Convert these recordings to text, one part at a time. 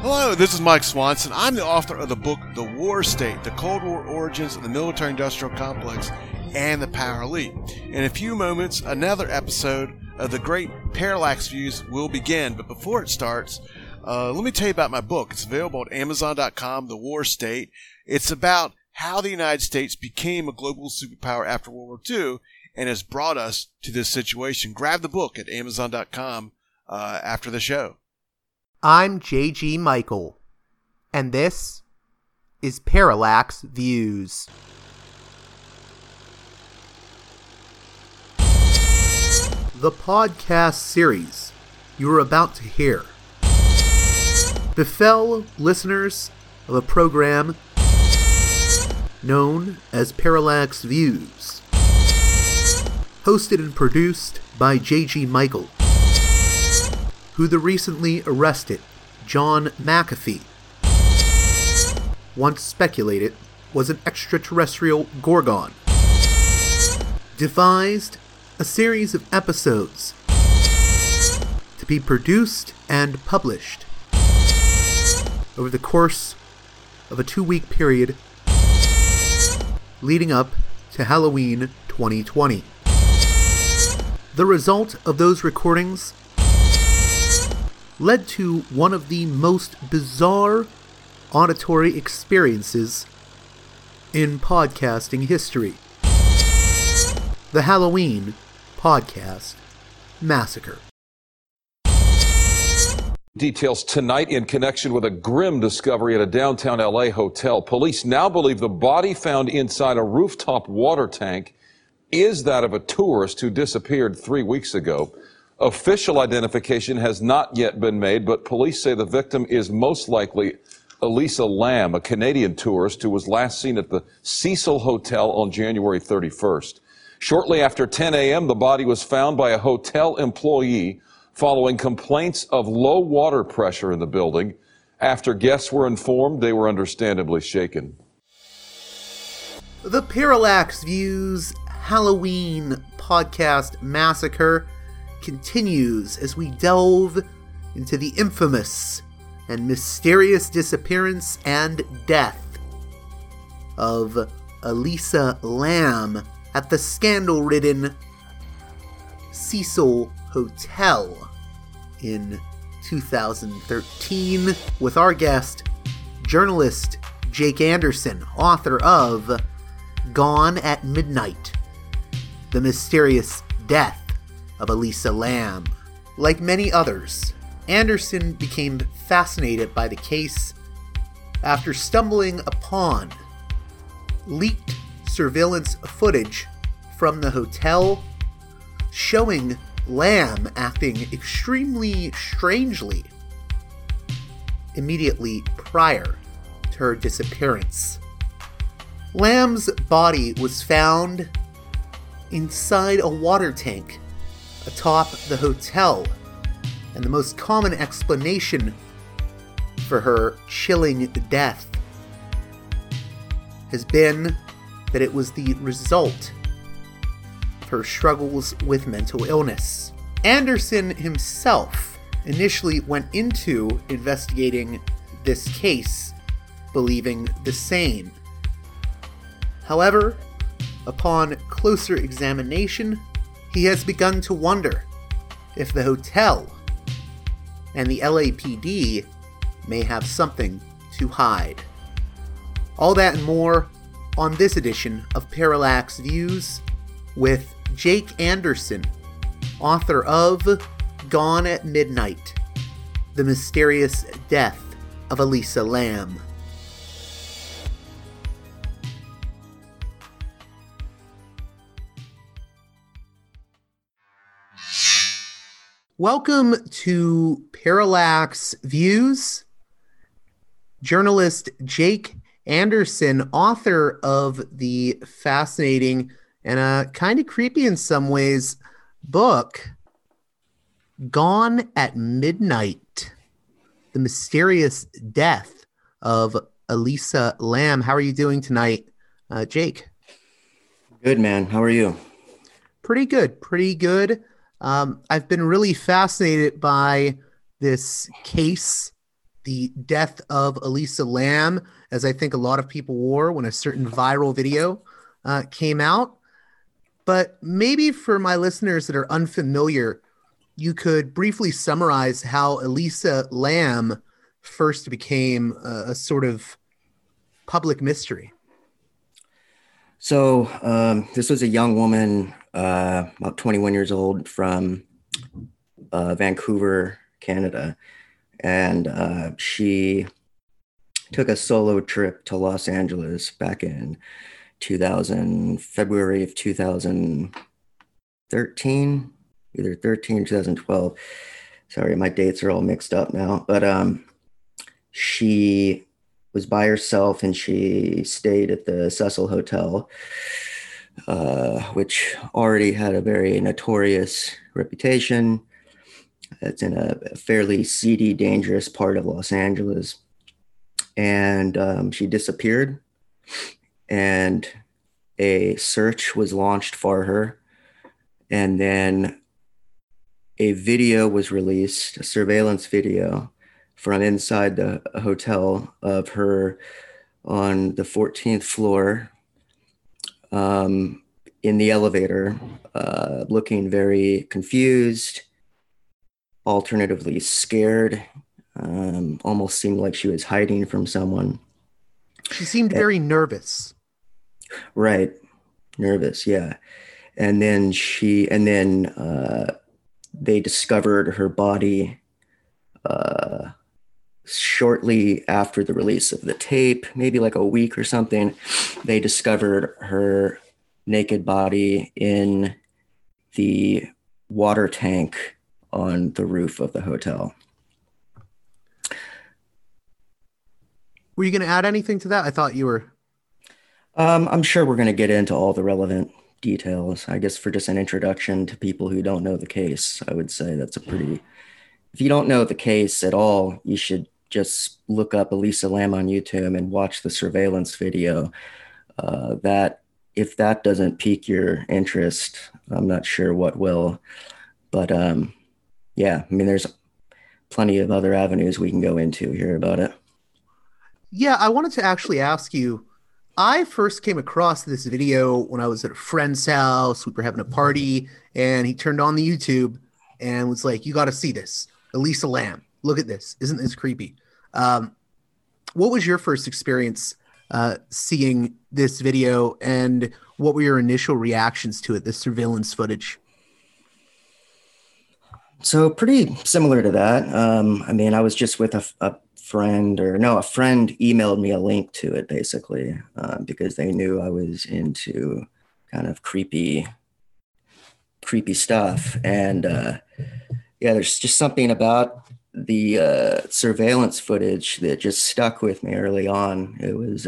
Hello, this is Mike Swanson. I'm the author of the book, The War State, The Cold War Origins of the Military-Industrial Complex and the Power Elite. In a few moments, another episode of the Great Parallax Views will begin. But before it starts, let me tell you about my book. It's available at Amazon.com, The War State. It's about how the United States became a global superpower after World War II and has brought us to this situation. Grab the book at Amazon.com after the show. I'm J.G. Michael, and this is Parallax Views. The podcast series you are about to hear befell listeners of a program known as Parallax Views, hosted and produced by J.G. Michael, who the recently arrested John McAfee once speculated was an extraterrestrial Gorgon, devised a series of episodes to be produced and published over the course of a 2-week period leading up to Halloween 2020. The result of those recordings led to one of the most bizarre auditory experiences in podcasting history: the Halloween Podcast Massacre. Details tonight in connection with a grim discovery at a downtown LA hotel. Police now believe the body found inside a rooftop water tank is that of a tourist who disappeared 3 weeks ago. Official identification has not yet been made, but police say the victim is most likely Elisa Lam, a Canadian tourist who was last seen at the Cecil Hotel on January 31st. Shortly after 10 a.m., the body was found by a hotel employee following complaints of low water pressure in the building. After guests were informed, they were understandably shaken. The Parallax Views Halloween Podcast Massacre continues as we delve into the infamous and mysterious disappearance and death of Elisa Lam at the scandal-ridden Cecil Hotel in 2013 with our guest, journalist Jake Anderson, author of Gone at Midnight: The Mysterious Death of Elisa Lam. Like many others, Anderson became fascinated by the case after stumbling upon leaked surveillance footage from the hotel showing Lam acting extremely strangely immediately prior to her disappearance. Lam's body was found inside a water tank atop the hotel, and the most common explanation for her chilling death has been that it was the result of her struggles with mental illness. Anderson himself initially went into investigating this case, believing the same. However, upon closer examination, he has begun to wonder if the hotel and the LAPD may have something to hide. All that and more on this edition of Parallax Views with Jake Anderson, author of Gone at Midnight: The Mysterious Death of Elisa Lam. Welcome to Parallax Views. Journalist Jake Anderson, author of the fascinating and kind of creepy in some ways book, Gone at Midnight: The Mysterious Death of Elisa Lam. How are you doing tonight, Jake? Good, man. How are you? Pretty good. I've been really fascinated by this case the death of Elisa Lam, as I think a lot of people were when a certain viral video came out. But maybe for my listeners that are unfamiliar, you could briefly summarize how Elisa Lam first became a sort of public mystery. So this was a young woman, about 21 years old, from Vancouver, Canada. And she took a solo trip to Los Angeles back in February of 2013, either 13 or 2012. Sorry, my dates are all mixed up now. But she was by herself and she stayed at the Cecil Hotel, which already had a very notorious reputation. It's in a fairly seedy, dangerous part of Los Angeles. And she disappeared, and a search was launched for her. And then a video was released, a surveillance video from inside the hotel of her on the 14th floor in the elevator, looking very confused, alternatively scared, almost seemed like she was hiding from someone. She seemed very nervous. Right. Nervous. Yeah. And then they discovered her body shortly after the release of the tape, maybe like a week or something. They discovered her naked body in the water tank on the roof of the hotel. Were you going to add anything to that? I thought you were. I'm sure we're going to get into all the relevant details. I guess for just an introduction to people who don't know the case, I would say that's if you don't know the case at all, you should just look up Elisa Lam on YouTube and watch the surveillance video. If that doesn't pique your interest, I'm not sure what will. But yeah, I mean, there's plenty of other avenues we can go into here about it. Yeah, I wanted to actually ask you, I first came across this video when I was at a friend's house. We were having a party, and he turned on the YouTube and was like, "You got to see this. Elisa Lam. Look at this. Isn't this creepy?" What was your first experience seeing this video, and what were your initial reactions to it, this surveillance footage? So pretty similar to that. I mean, I was just with a friend emailed me a link to it basically because they knew I was into kind of creepy stuff. And yeah, there's just something about the surveillance footage that just stuck with me early on. It was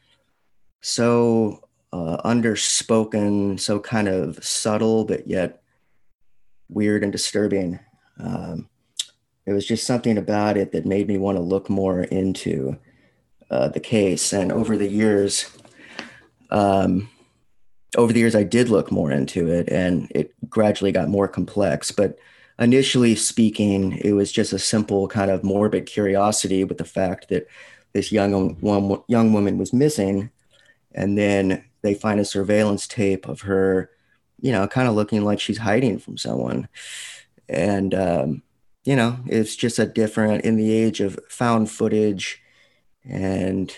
so underspoken, so kind of subtle, but yet weird and disturbing. There was just something about it that made me want to look more into the case. And over the years, I did look more into it, and it gradually got more complex. But initially speaking, it was just a simple kind of morbid curiosity with the fact that this young woman was missing, and then they find a surveillance tape of her, kind of looking like she's hiding from someone. And it's just in the age of found footage and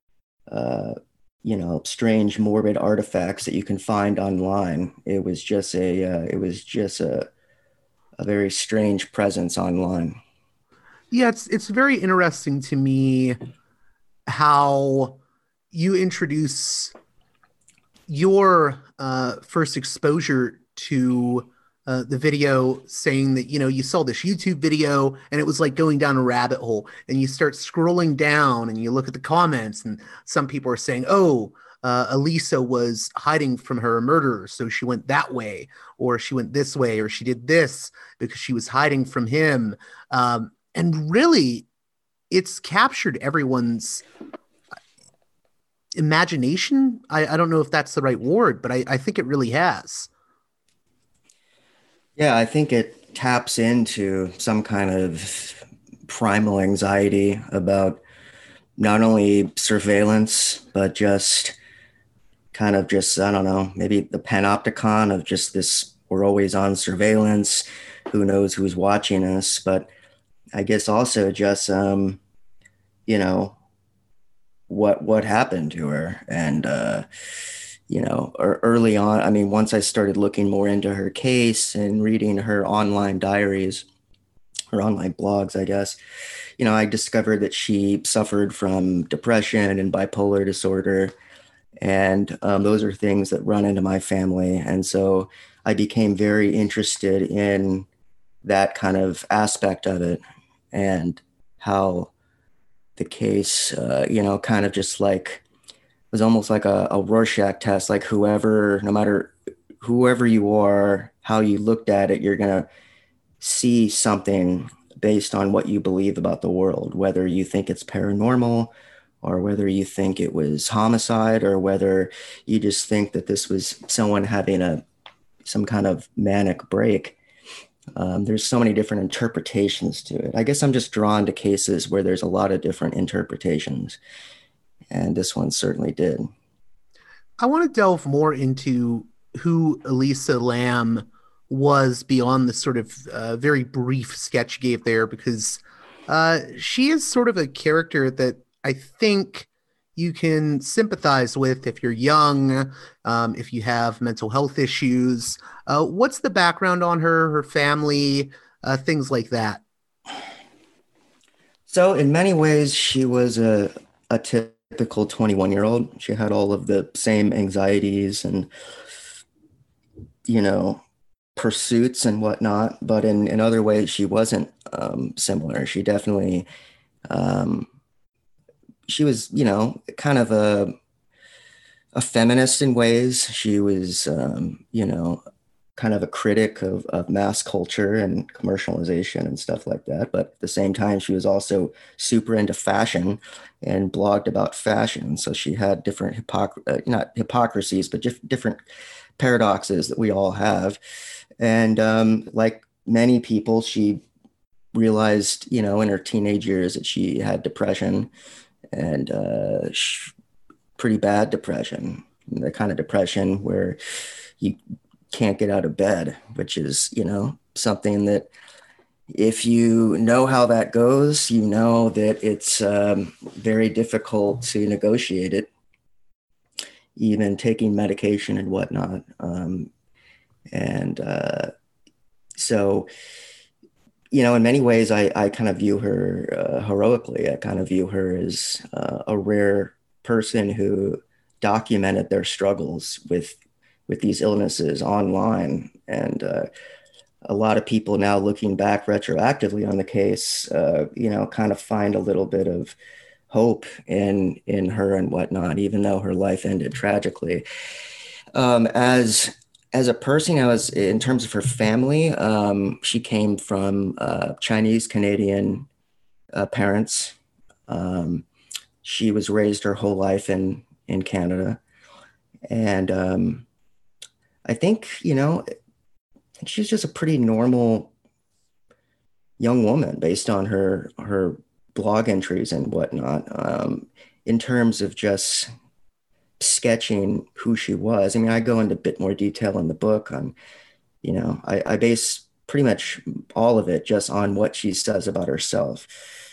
strange morbid artifacts that you can find online. It was just a very strange presence online. Yeah, it's very interesting to me how you introduce your first exposure to the video, saying that, you saw this YouTube video and it was like going down a rabbit hole, and you start scrolling down and you look at the comments, and some people are saying, Elisa was hiding from her murderer, so she went that way, or she went this way, or she did this because she was hiding from him. And really, it's captured everyone's imagination. I don't know if that's the right word, but I think it really has. Yeah, I think it taps into some kind of primal anxiety about not only surveillance, but just kind of just, I don't know, maybe the panopticon of just this, we're always on surveillance, who knows who's watching us. But I guess also just, you know, what happened to her. And, early on, I mean, once I started looking more into her case and reading her online diaries, her online blogs, I guess, I discovered that she suffered from depression and bipolar disorder. And those are things that run into my family. And so I became very interested in that kind of aspect of it and how the case, kind of just like was almost like a Rorschach test, like no matter whoever you are, how you looked at it, you're going to see something based on what you believe about the world, whether you think it's paranormal or whether you think it was homicide or whether you just think that this was someone having some kind of manic break. There's so many different interpretations to it. I guess I'm just drawn to cases where there's a lot of different interpretations, and this one certainly did. I want to delve more into who Elisa Lam was beyond the sort of very brief sketch you gave there, because she is sort of a character that I think you can sympathize with if you're young, if you have mental health issues. What's the background on her family, things like that? So in many ways, she was a typical 21-year-old. She had all of the same anxieties and, pursuits and whatnot. But in other ways, she wasn't similar. She definitely, she was, kind of a feminist in ways. She was, kind of a critic of mass culture and commercialization and stuff like that. But at the same time, she was also super into fashion and blogged about fashion. So she had different not hypocrisies, but different paradoxes that we all have. And like many people, she realized, in her teenage years that she had depression and pretty bad depression, the kind of depression where you can't get out of bed, which is, something that if you know how that goes, you know that it's very difficult to negotiate it, even taking medication and whatnot. So, in many ways, I kind of view her heroically. I kind of view her as a rare person who documented their struggles with these illnesses online. And a lot of people now looking back retroactively on the case, kind of find a little bit of hope in her and whatnot, even though her life ended tragically. As a person, in terms of her family, she came from Chinese Canadian parents. She was raised her whole life in Canada. And I think, she's just a pretty normal young woman based on her blog entries and whatnot, in terms of just sketching who she was. I mean, I go into a bit more detail in the book on, I base pretty much all of it just on what she says about herself.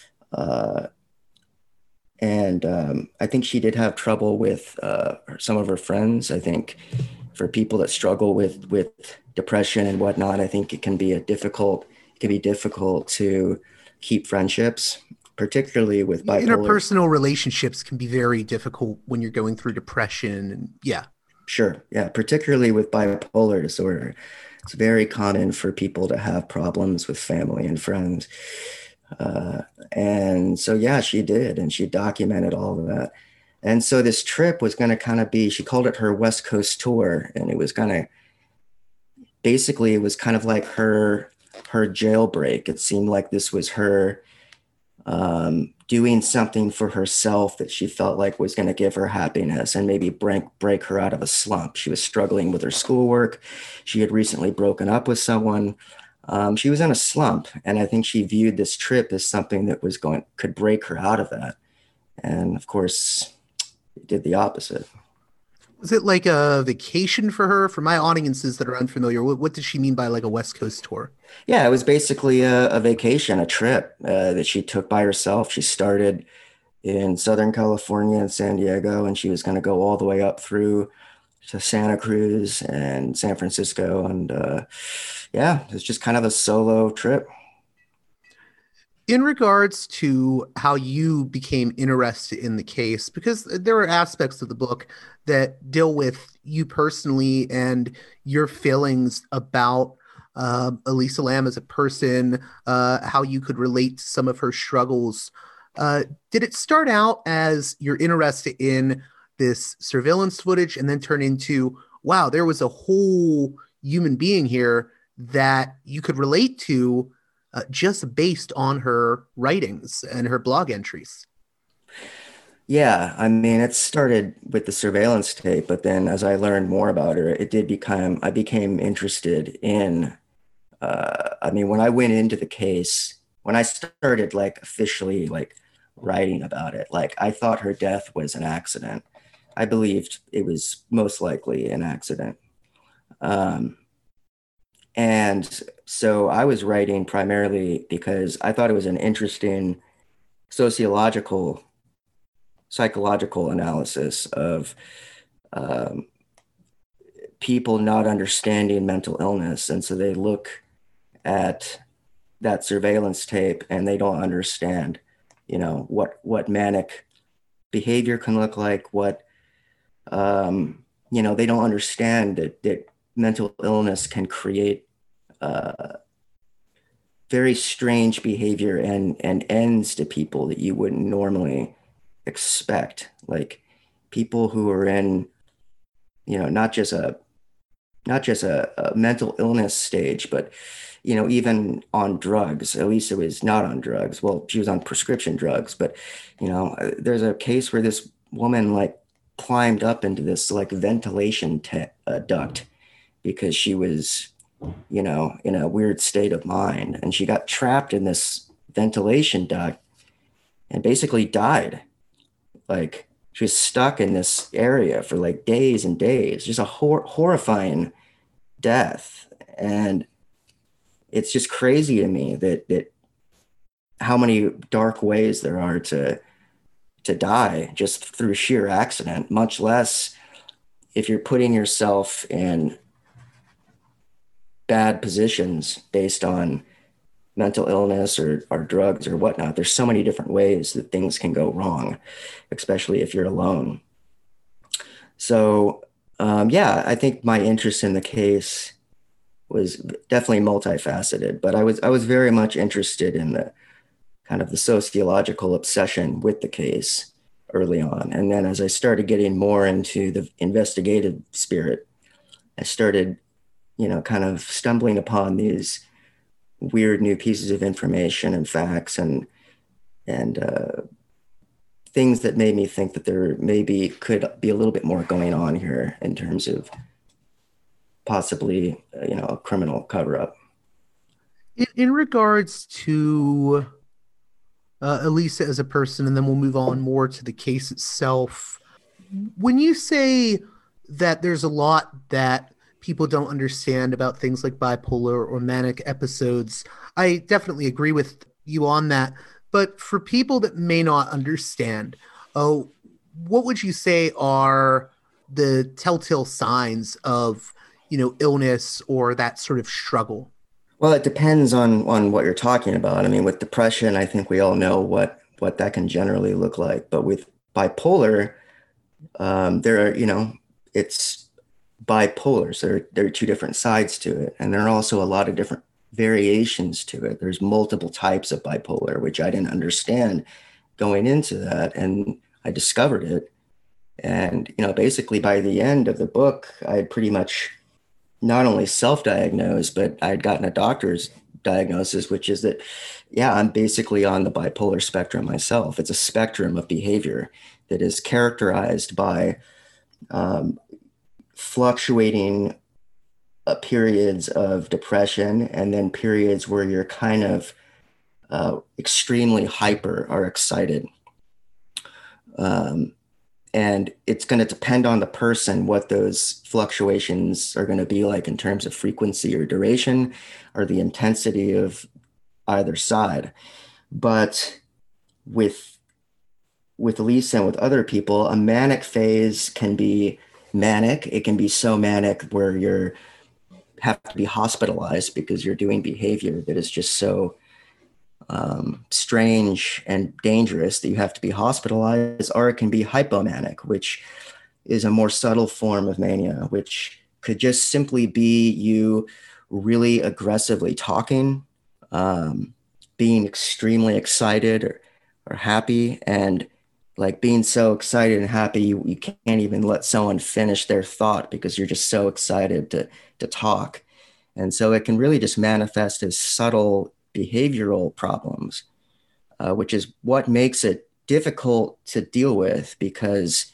And I think she did have trouble with some of her friends. I think for people that struggle with depression and whatnot, I think it can be difficult to keep friendships, particularly with bipolar. Interpersonal relationships can be very difficult when you're going through depression. And yeah. Sure. Yeah. Particularly with bipolar disorder. It's very common for people to have problems with family and friends. And so, yeah, she did. And she documented all of that. And so this trip was going to kind of be, she called it her West Coast tour. And it was kind of, basically, it was kind of like her jailbreak. It seemed like this was her doing something for herself that she felt like was going to give her happiness and maybe break her out of a slump. She was struggling with her schoolwork. She had recently broken up with someone. She was in a slump, and I think she viewed this trip as something that could break her out of that. And of course, it did the opposite. Was it like a vacation for her? For my audiences that are unfamiliar, what does she mean by like a West Coast tour? Yeah, it was basically a vacation, a trip that she took by herself. She started in Southern California and San Diego, and she was going to go all the way up through to Santa Cruz and San Francisco. And yeah, it was just kind of a solo trip. In regards to how you became interested in the case, because there are aspects of the book that deal with you personally and your feelings about Elisa Lam as a person, how you could relate to some of her struggles. Did it start out as you're interested in this surveillance footage and then turn into, wow, there was a whole human being here that you could relate to just based on her writings and her blog entries? Yeah, I mean, it started with the surveillance tape, but then as I learned more about her, I became interested in, I mean, when I went into the case, when I started like officially like writing about it, like I thought her death was an accident. I believed it was most likely an accident. And so I was writing primarily because I thought it was an interesting psychological analysis of people not understanding mental illness. And so they look at that surveillance tape and they don't understand, you know, what manic behavior can look like, you know, they don't understand that mental illness can create very strange behavior and ends to people that you wouldn't normally expect. Like people who are in, you know, not just a mental illness stage, but, you know, even on drugs. Elisa was not on drugs. Well, she was on prescription drugs, but, you know, there's a case where this woman like climbed up into this like ventilation duct because she was, you know, in a weird state of mind, and she got trapped in this ventilation duct and basically died. Like she was stuck in this area for like days and days, just a horrifying death. And it's just crazy to me that how many dark ways there are to die just through sheer accident, much less if you're putting yourself in bad positions based on mental illness or drugs or whatnot. There's so many different ways that things can go wrong, especially if you're alone. So yeah, I think my interest in the case was definitely multifaceted, but I was very much interested in the kind of the sociological obsession with the case early on. And then as I started getting more into the investigative spirit, I started, you know, kind of stumbling upon these weird new pieces of information and facts and things that made me think that there maybe could be a little bit more going on here in terms of possibly, you know, a criminal cover-up. In regards to Elisa as a person, and then we'll move on more to the case itself. When you say that there's a lot that people don't understand about things like bipolar or manic episodes, I definitely agree with you on that. But for people that may not understand, what would you say are the telltale signs of, you know, illness or that sort of struggle? Well, it depends on what you're talking about. I mean, with depression, I think we all know what that can generally look like. But with bipolar, there are, you know, it's bipolar. So there are two different sides to it. And there are also a lot of different variations to it. There's multiple types of bipolar, which I didn't understand going into that. And I discovered it. And, you know, basically by the end of the book, I had pretty much not only self-diagnosed, but I had gotten a doctor's diagnosis, which is that, yeah, I'm basically on the bipolar spectrum myself. It's a spectrum of behavior that is characterized by fluctuating periods of depression, and then periods where you're kind of extremely hyper or excited. And it's going to depend on the person what those fluctuations are going to be like in terms of frequency or duration or the intensity of either side. But with Lisa and with other people, a manic phase can be manic. It can be so manic where you have to be hospitalized because you're doing behavior that is just so strange and dangerous that you have to be hospitalized, or it can be hypomanic, which is a more subtle form of mania, which could just simply be you really aggressively talking, being extremely excited or happy, and like being so excited and happy you can't even let someone finish their thought because you're just so excited to talk. And so it can really just manifest as subtle behavioral problems, which is what makes it difficult to deal with because,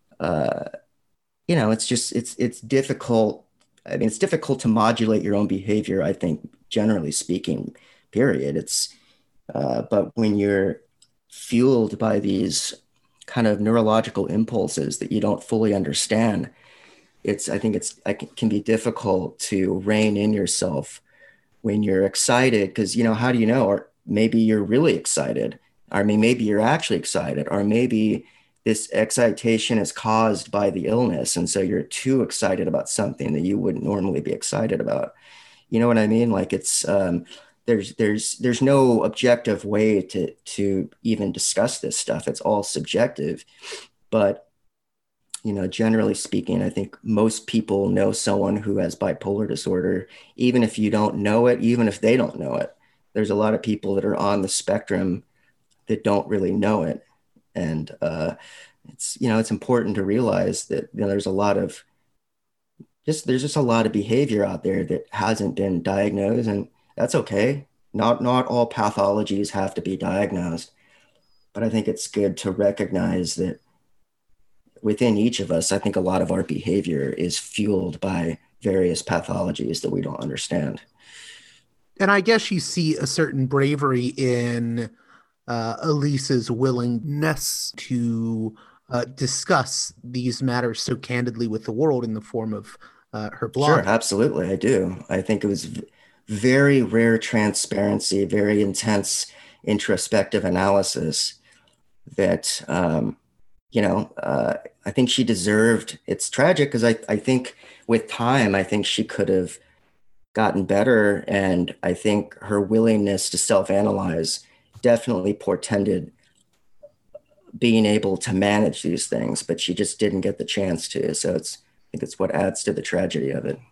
it's difficult. I mean, it's difficult to modulate your own behavior, I think, generally speaking, period. But when you're fueled by these kind of neurological impulses that you don't fully understand, I think it can be difficult to rein in yourself when you're excited, because, how do you know? Or maybe you're really excited. I mean, maybe you're actually excited, or maybe this excitation is caused by the illness. And so you're too excited about something that you wouldn't normally be excited about. You know what I mean? Like it's, there's no objective way to even discuss this stuff. It's all subjective. But generally speaking, I think most people know someone who has bipolar disorder, even if you don't know it, even if they don't know it. There's a lot of people that are on the spectrum that don't really know it. And it's important to realize that there's just a lot of behavior out there that hasn't been diagnosed, and that's okay. Not all pathologies have to be diagnosed, but I think it's good to recognize that within each of us, I think a lot of our behavior is fueled by various pathologies that we don't understand. And I guess you see a certain bravery in Elisa's willingness to discuss these matters so candidly with the world in the form of her blog. Sure, absolutely. I do. I think it was very rare transparency, very intense introspective analysis that, I think she deserved. It's tragic because I think with time, I think she could have gotten better. And I think her willingness to self-analyze definitely portended being able to manage these things, but she just didn't get the chance to. So I think it's what adds to the tragedy of it.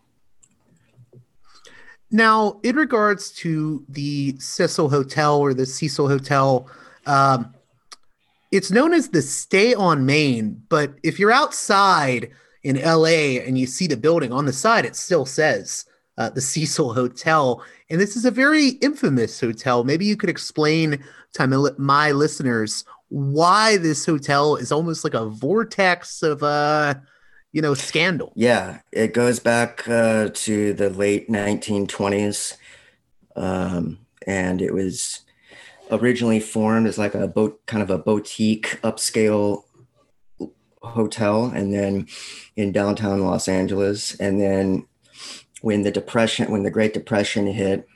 Now, in regards to the Cecil Hotel or the Cecil Hotel, it's known as the Stay on Main, but if you're outside in LA and you see the building on the side, it still says the Cecil Hotel. And this is a very infamous hotel. Maybe you could explain to my listeners why this hotel is almost like a vortex of scandal. Yeah, it goes back to the late 1920s. And it was originally formed as like a boutique upscale hotel, and then in downtown Los Angeles. And then when the Great Depression hit,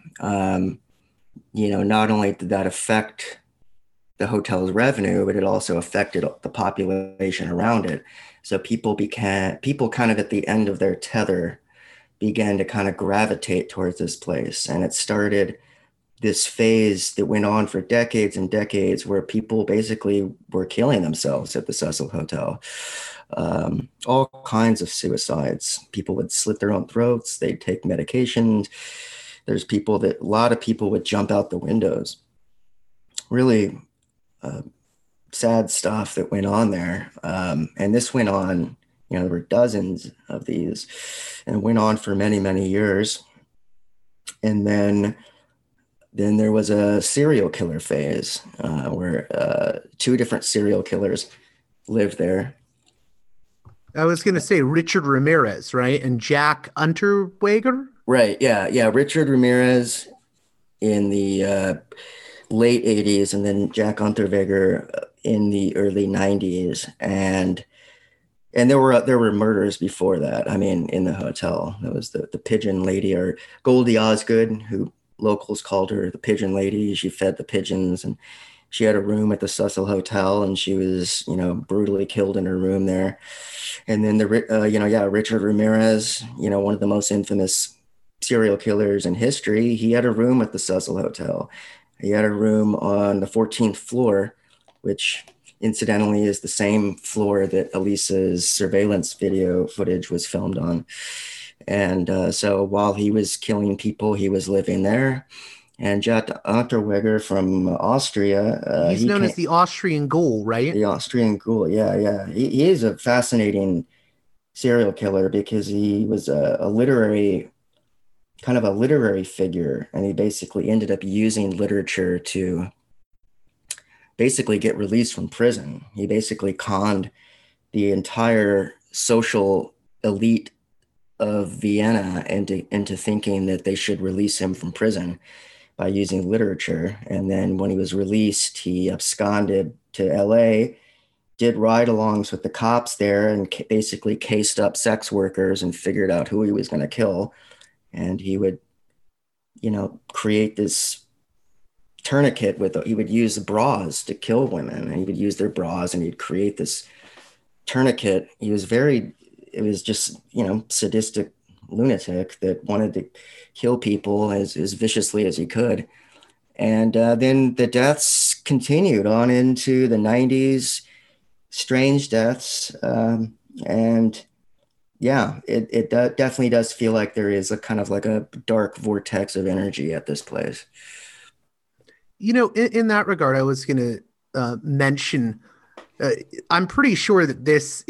not only did that affect the hotel's revenue, but it also affected the population around it. So people kind of at the end of their tether began to kind of gravitate towards this place. And it started this phase that went on for decades and decades where people basically were killing themselves at the Cecil Hotel. All kinds of suicides. People would slit their own throats. They'd take medications. A lot of people would jump out the windows. Really sad stuff that went on there. And this went on, there were dozens of these, and it went on for many, many years. And then there was a serial killer phase where two different serial killers lived there. I was going to say Richard Ramirez, right? And Jack Unterweger? Right. Yeah. Yeah. Richard Ramirez in the late 80s, and then Jack Unterweger in the early 90s. And there were murders before that. I mean, in the hotel, there was the pigeon lady, or Goldie Osgood, who locals called her the pigeon lady. She fed the pigeons, and she had a room at the Cecil Hotel, and she was, brutally killed in her room there. And then Richard Ramirez, one of the most infamous serial killers in history, he had a room at the Cecil Hotel. He had a room on the 14th floor, which incidentally is the same floor that Elisa's surveillance video footage was filmed on. And so while he was killing people, he was living there. And Jack Unterweger from Austria. He's known as the Austrian Ghoul, right? The Austrian Ghoul, yeah. He is a fascinating serial killer because he was a literary figure, and he basically ended up using literature to basically get released from prison. He basically conned the entire social elite of Vienna into thinking that they should release him from prison by using literature. And then when he was released, he absconded to LA, did ride-alongs with the cops there, and basically cased up sex workers and figured out who he was going to kill. And he would, create this tourniquet he would use bras to kill women, and he would use their bras, and he'd create this tourniquet. It was just, sadistic lunatic that wanted to kill people as viciously as he could. And then the deaths continued on into the 90s, strange deaths. And yeah, it definitely does feel like there is a kind of like a dark vortex of energy at this place. In that regard, I was going to mention, I'm pretty sure that this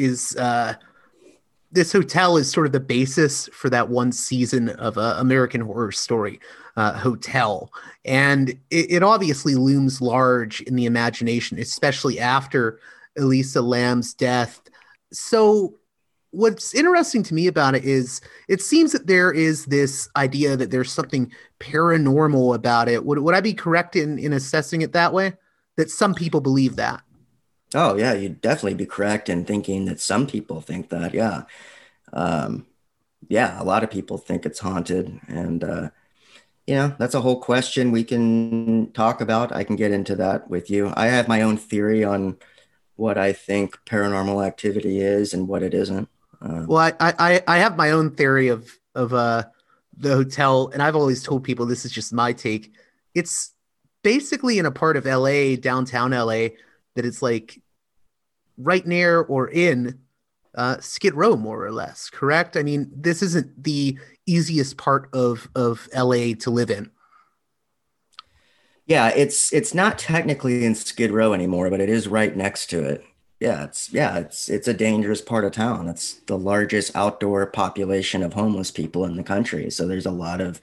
hotel is sort of the basis for that one season of American Horror Story, Hotel. And it obviously looms large in the imagination, especially after Elisa Lam's death. So what's interesting to me about it is it seems that there is this idea that there's something paranormal about it. Would I be correct in assessing it that way? That some people believe that? Oh, yeah, you'd definitely be correct in thinking that some people think that, yeah. Yeah, a lot of people think it's haunted. And, that's a whole question we can talk about. I can get into that with you. I have my own theory on what I think paranormal activity is and what it isn't. Well, I have my own theory of the hotel, and I've always told people this is just my take. It's basically in a part of LA, downtown LA, that it's like right near or in Skid Row, more or less. Correct? I mean, this isn't the easiest part of LA to live in. Yeah, it's not technically in Skid Row anymore, but it is right next to it. Yeah, it's a dangerous part of town. It's the largest outdoor population of homeless people in the country. So there's a lot of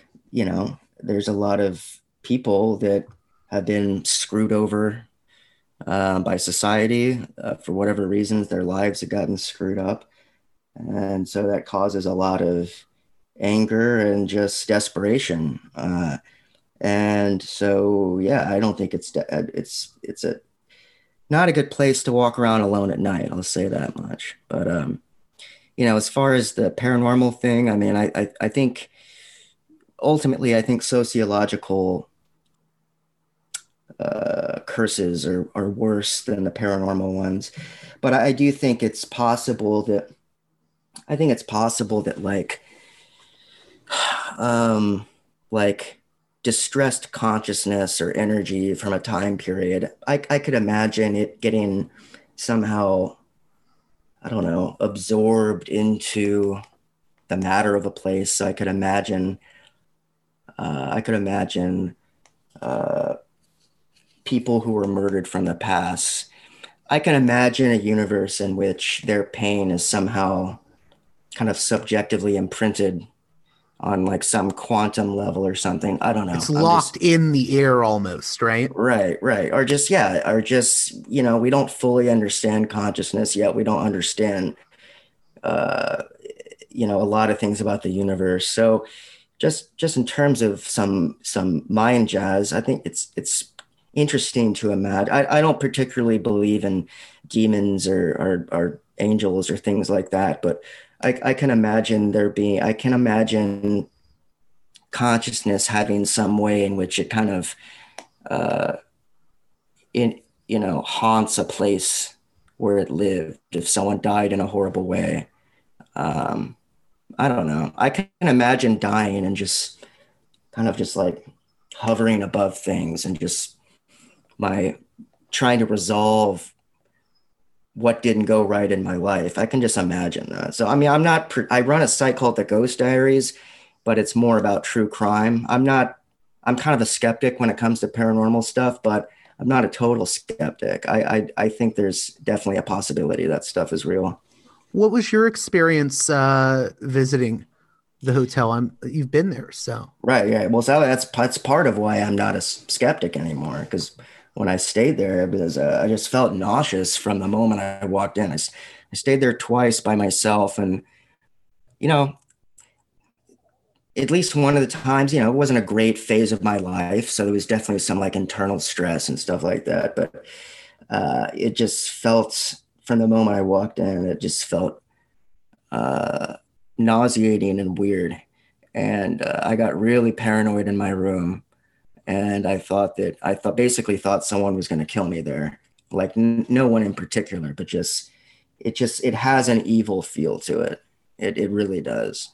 people that have been screwed over by society for whatever reasons. Their lives have gotten screwed up, and so that causes a lot of anger and just desperation. And so, yeah, I don't think it's a not a good place to walk around alone at night. I'll say that much. But as far as the paranormal thing, I mean, I think ultimately, I think sociological curses are worse than the paranormal ones. But I do think it's possible that like distressed consciousness or energy from a time period, I could imagine it getting somehow, I don't know, absorbed into the matter of a place. I could imagine people who were murdered from the past. I can imagine a universe in which their pain is somehow kind of subjectively imprinted on like some quantum level or something. I don't know. It's locked in the air almost, right? Right. Or just, we don't fully understand consciousness yet. We don't understand uh, a lot of things about the universe. So just in terms of some mind jazz, I think it's interesting to imagine. I don't particularly believe in demons or angels or things like that, but I can imagine I can imagine consciousness having some way in which it kind of uh, in haunts a place where it lived if someone died in a horrible way. Um, I don't know. I can imagine dying and just kind of just like hovering above things and just my trying to resolve what didn't go right in my life. I can just imagine that. So, I mean, I run a site called the Ghost Diaries, but it's more about true crime. I'm kind of a skeptic when it comes to paranormal stuff, but I'm not a total skeptic. I think there's definitely a possibility that stuff is real. What was your experience visiting the hotel? You've been there, so Right. Yeah. Well, so that's part of why I'm not a skeptic anymore. Because when I stayed there, I just felt nauseous from the moment I walked in. I stayed there twice by myself, and you know, at least one of the times, it wasn't a great phase of my life, so there was definitely some like internal stress and stuff like that. But it just felt from the moment I walked in, it just felt uh, nauseating and weird. And I got really paranoid in my room, and basically thought someone was going to kill me there. Like no one in particular, but it has an evil feel to it. It really does.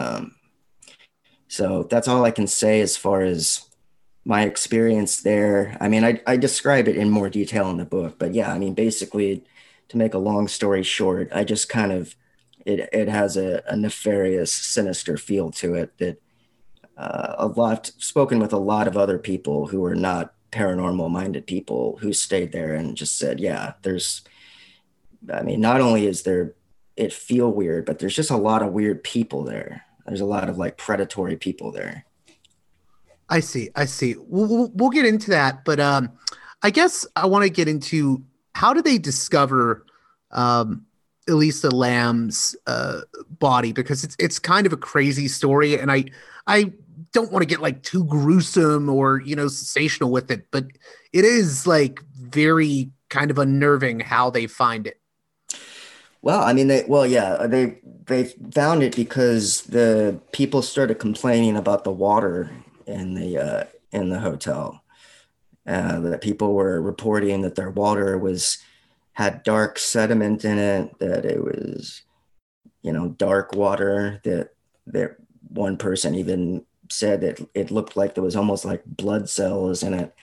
So that's all I can say as far as my experience there. I mean, I describe it in more detail in the book, but yeah, I mean, basically, to make a long story short, I just kind of it has a nefarious, sinister feel to it that spoken with a lot of other people who are not paranormal minded people who stayed there and just said, yeah, I mean, not only is there it feel weird, but there's just a lot of weird people there. There's a lot of like predatory people there. I see. I see. We'll get into that, but I guess I want to get into how do they discover Elisa Lam's body, because it's kind of a crazy story, and I don't want to get like too gruesome or sensational with it, but it is like very kind of unnerving how they find it. Well, I mean, they found it because the people started complaining about the water in the hotel. That people were reporting that their water had dark sediment in it, that it was, dark water. That one person even said that it looked like there was almost like blood cells in it.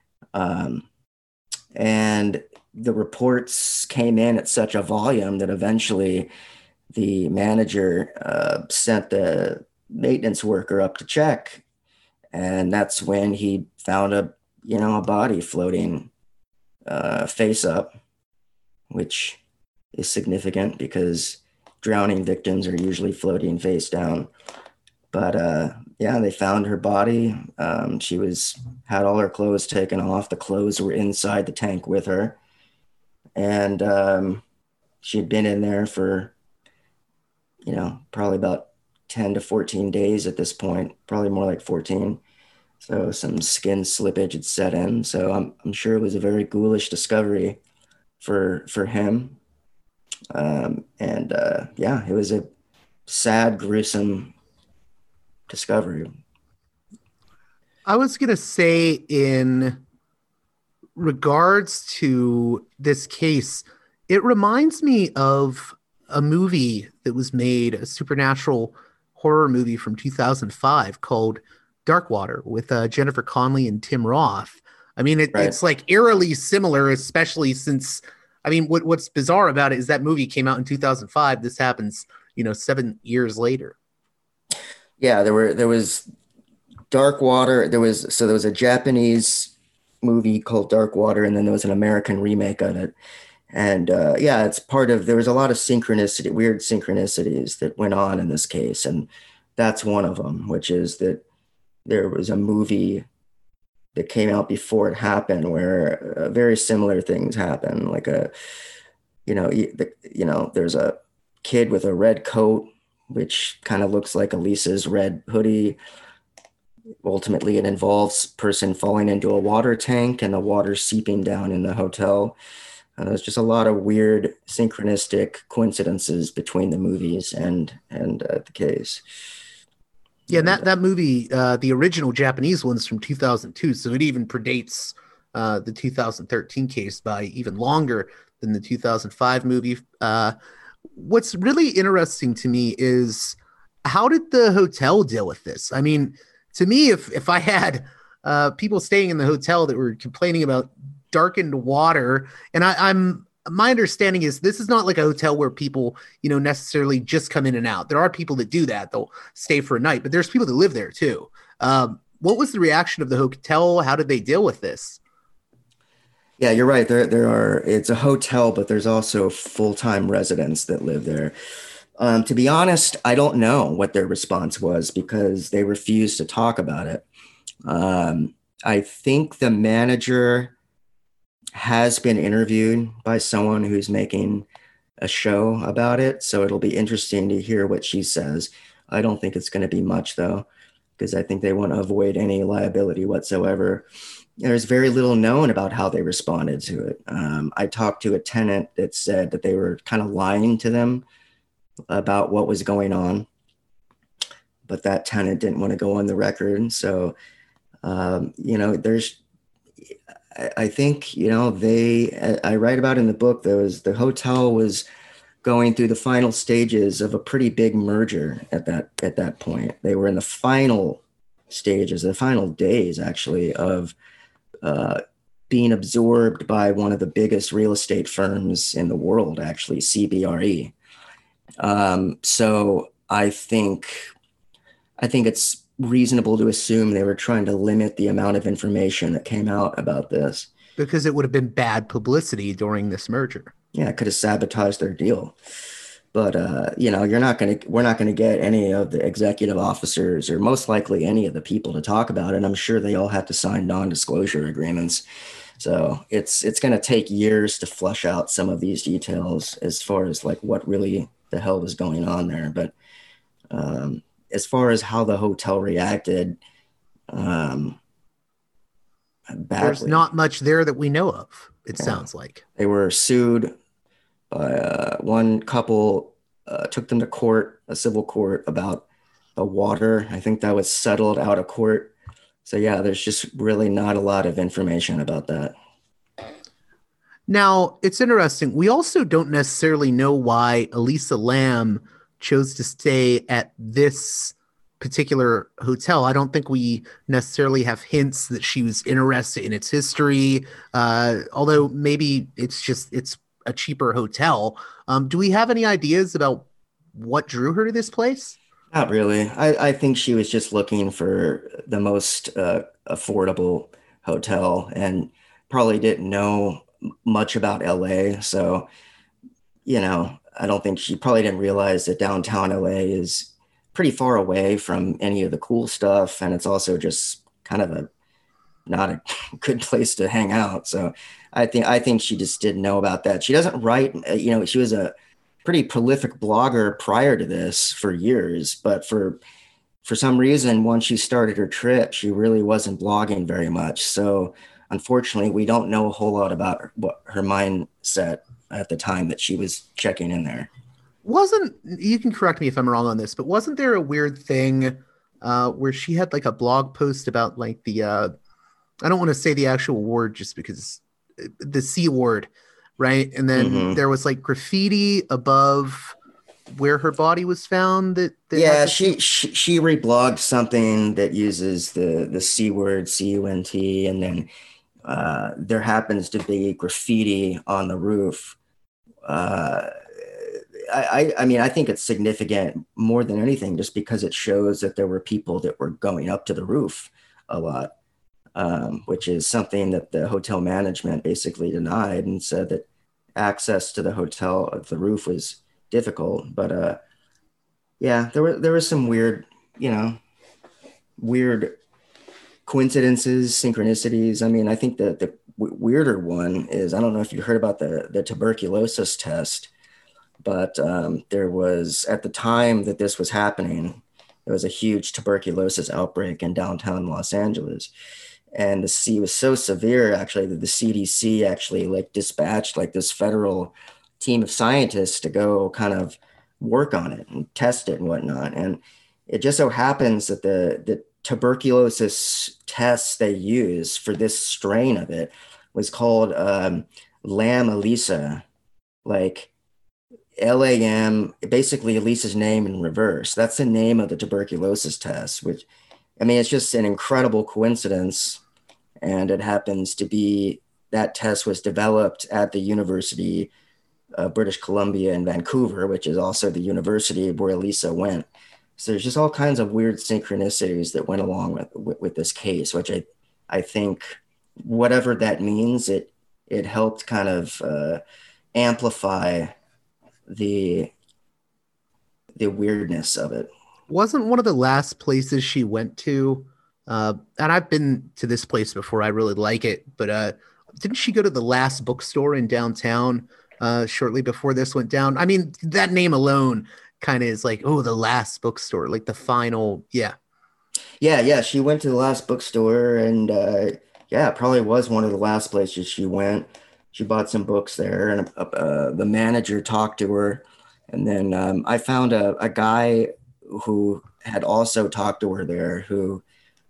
And the reports came in at such a volume that eventually the manager sent the maintenance worker up to check. And that's when he found a body floating face up, which is significant because drowning victims are usually floating face down. But yeah, they found her body. She had all her clothes taken off. The clothes were inside the tank with her. And she had been in there for, probably about 10 to 14 days at this point, probably more like 14. So some skin slippage had set in. So I'm sure it was a very ghoulish discovery for him. Yeah, it was a sad, gruesome discovery. I was going to say, in regards to this case, it reminds me of a movie that was made, a supernatural horror movie from 2005 called Dark Water with Jennifer Connelly and Tim Roth. I mean, Right. It's like eerily similar, especially since, I mean, what's bizarre about it is that movie came out in 2005. This happens, 7 years later. Yeah, there was Dark Water. There was a Japanese movie called Dark Water, and then there was an American remake of it. And yeah, there was a lot of weird synchronicities that went on in this case. And that's one of them, which is that there was a movie that came out before it happened where very similar things happen. Like there's a kid with a red coat, which kind of looks like Elisa's red hoodie. Ultimately, it involves person falling into a water tank and the water seeping down in the hotel. There's just a lot of weird synchronistic coincidences between the movies and the case. Yeah, and that movie, the original Japanese one's from 2002, so it even predates the 2013 case by even longer than the 2005 movie. What's really interesting to me is, how did the hotel deal with this? I mean, to me, if I had people staying in the hotel that were complaining about darkened water, and my understanding is this is not like a hotel where people, necessarily just come in and out. There are people that do that. They'll stay for a night, but there's people that live there too. What was the reaction of the hotel? How did they deal with this? Yeah, you're right. It's a hotel, but there's also full-time residents that live there. To be honest, I don't know what their response was because they refused to talk about it. I think the manager has been interviewed by someone who's making a show about it. So it'll be interesting to hear what she says. I don't think it's going to be much though, because I think they want to avoid any liability whatsoever. There's very little known about how they responded to it. I talked to a tenant that said that they were kind of lying to them about what was going on, but that tenant didn't want to go on the record. So, I think, I write about in the book, the hotel was going through the final stages of a pretty big merger at that point. They were in the final stages, the final days actually of being absorbed by one of the biggest real estate firms in the world, actually, CBRE. So I think it's reasonable to assume they were trying to limit the amount of information that came out about this. Because it would have been bad publicity during this merger. Yeah, it could have sabotaged their deal. But, we're not going to get any of the executive officers or most likely any of the people to talk about it. I'm sure they all have to sign non-disclosure agreements. So it's going to take years to flush out some of these details as far as like what really the hell was going on there. But as far as how the hotel reacted, badly. There's not much there that we know of, sounds like. They were sued by one couple, took them to court, a civil court, about the water. I think that was settled out of court. So yeah, there's just really not a lot of information about that. Now, it's interesting. We also don't necessarily know why Elisa Lam chose to stay at this particular hotel. I don't think we necessarily have hints that she was interested in its history, although maybe it's a cheaper hotel. Do we have any ideas about what drew her to this place? Not really. I think she was just looking for the most affordable hotel and probably didn't know much about LA. So, I don't think she probably didn't realize that downtown LA is pretty far away from any of the cool stuff. And it's also just kind of not a good place to hang out. So I think she just didn't know about that. She doesn't write, she was a pretty prolific blogger prior to this for years, but for some reason, once she started her trip, she really wasn't blogging very much. So unfortunately, we don't know a whole lot about what her mindset at the time that she was checking in there. You can correct me if I'm wrong on this, but wasn't there a weird thing where she had like a blog post about like the, I don't want to say the actual word just because the C word, right? And then there was like graffiti above where her body was found. She reblogged something that uses the C word, CUNT, and then there happens to be graffiti on the roof. I mean, I think it's significant more than anything, just because it shows that there were people that were going up to the roof a lot, which is something that the hotel management basically denied and said that access to the hotel, the roof, was difficult. But there was some weird coincidences, synchronicities. I mean, I think the weirder one is, I don't know if you heard about the tuberculosis test But there was, at the time that this was happening, there was a huge tuberculosis outbreak in downtown Los Angeles. And the C was so severe, actually, that the CDC actually like dispatched like this federal team of scientists to go kind of work on it and test it and whatnot. And it just so happens that the tuberculosis tests they use for this strain of it was called Lam Elisa, like LAM, basically Elisa's name in reverse. That's the name of the tuberculosis test, which, I mean, it's just an incredible coincidence. And it happens to be that test was developed at the University of British Columbia in Vancouver, which is also the university where Elisa went. So there's just all kinds of weird synchronicities that went along with this case, which I think, whatever that means, it helped kind of amplify the weirdness of it. Wasn't one of the last places she went to, and I've been to this place before, I really like it, but didn't she go to the Last Bookstore in downtown shortly before this went down? I mean, that name alone kind of is like, oh, the Last Bookstore, like the final, yeah. Yeah, she went to the Last Bookstore, and it probably was one of the last places she went. She bought some books there, and the manager talked to her. And then I found a guy who had also talked to her there, who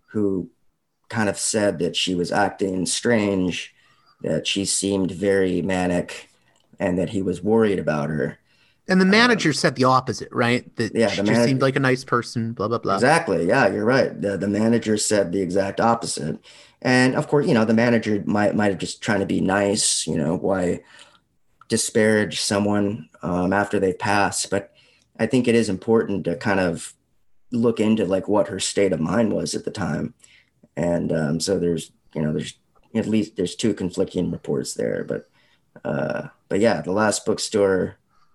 kind of said that she was acting strange, that she seemed very manic, and that he was worried about her. And the manager said the opposite, right? That she just seemed like a nice person, blah, blah, blah. Exactly. Yeah, you're right. The manager said the exact opposite. And of course, the manager might have just trying to be nice, why disparage someone after they've passed. But I think it is important to kind of look into like what her state of mind was at the time. And so there's at least there's two conflicting reports there. But yeah, the Last Bookstore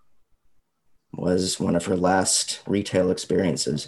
was one of her last retail experiences.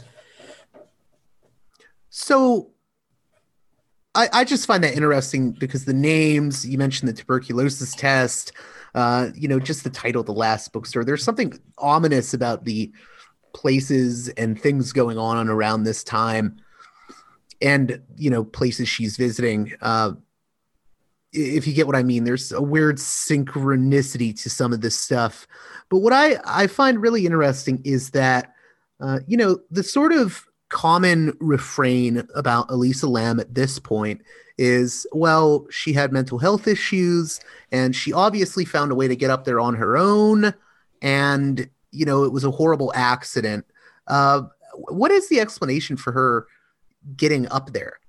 So I just find that interesting because the names, you mentioned the tuberculosis test, just the title, The Last Bookstore. There's something ominous about the places and things going on around this time and, places she's visiting. If you get what I mean, there's a weird synchronicity to some of this stuff. But what I find really interesting is that, the sort of common refrain about Elisa Lam at this point is, well, she had mental health issues and she obviously found a way to get up there on her own. And, it was a horrible accident. What is the explanation for her getting up there?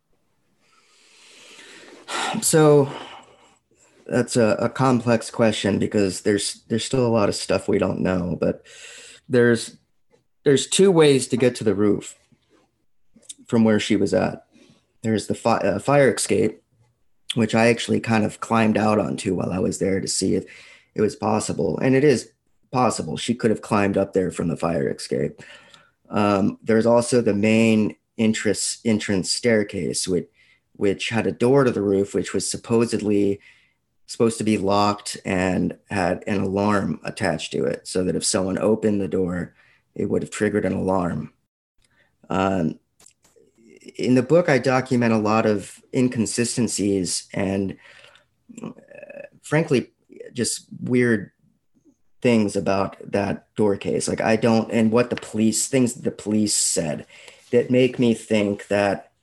So that's a complex question because there's still a lot of stuff we don't know, but there's two ways to get to the roof from where she was at. There's the fire escape, which I actually kind of climbed out onto while I was there to see if it was possible. And it is possible. She could have climbed up there from the fire escape. There's also the main entrance staircase, which had a door to the roof, which was supposed to be locked and had an alarm attached to it so that if someone opened the door, it would have triggered an alarm. In the book, I document a lot of inconsistencies and frankly, just weird things about that door case. Like and what things that the police said that make me think that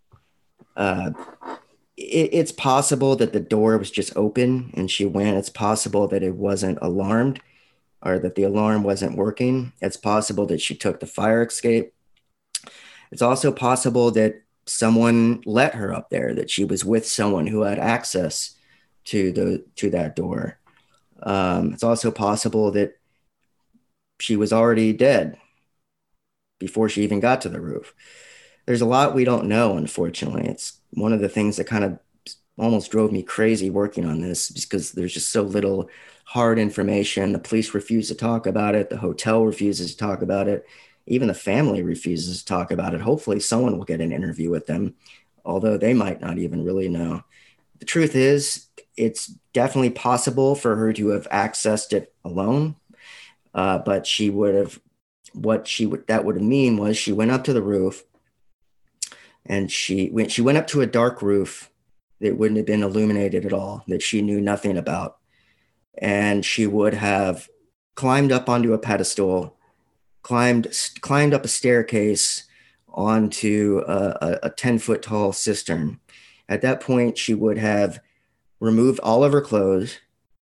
it's possible that the door was just open and she went. It's possible that it wasn't alarmed or that the alarm wasn't working. It's possible that she took the fire escape. It's also possible that someone let her up there, that she was with someone who had access to that door. It's also possible that she was already dead before she even got to the roof. There's a lot we don't know, unfortunately. It's one of the things that kind of almost drove me crazy working on this because there's just so little hard information. The police refuse to talk about it. The hotel refuses to talk about it. Even the family refuses to talk about it. Hopefully someone will get an interview with them, although they might not even really know. The truth is, it's definitely possible for her to have accessed it alone. But she would have, that would have mean was she went up to the roof, and she went up to a dark roof that wouldn't have been illuminated at all, that she knew nothing about. And she would have climbed up onto a pedestal, climbed up a staircase onto a 10-foot tall cistern. At that point, she would have removed all of her clothes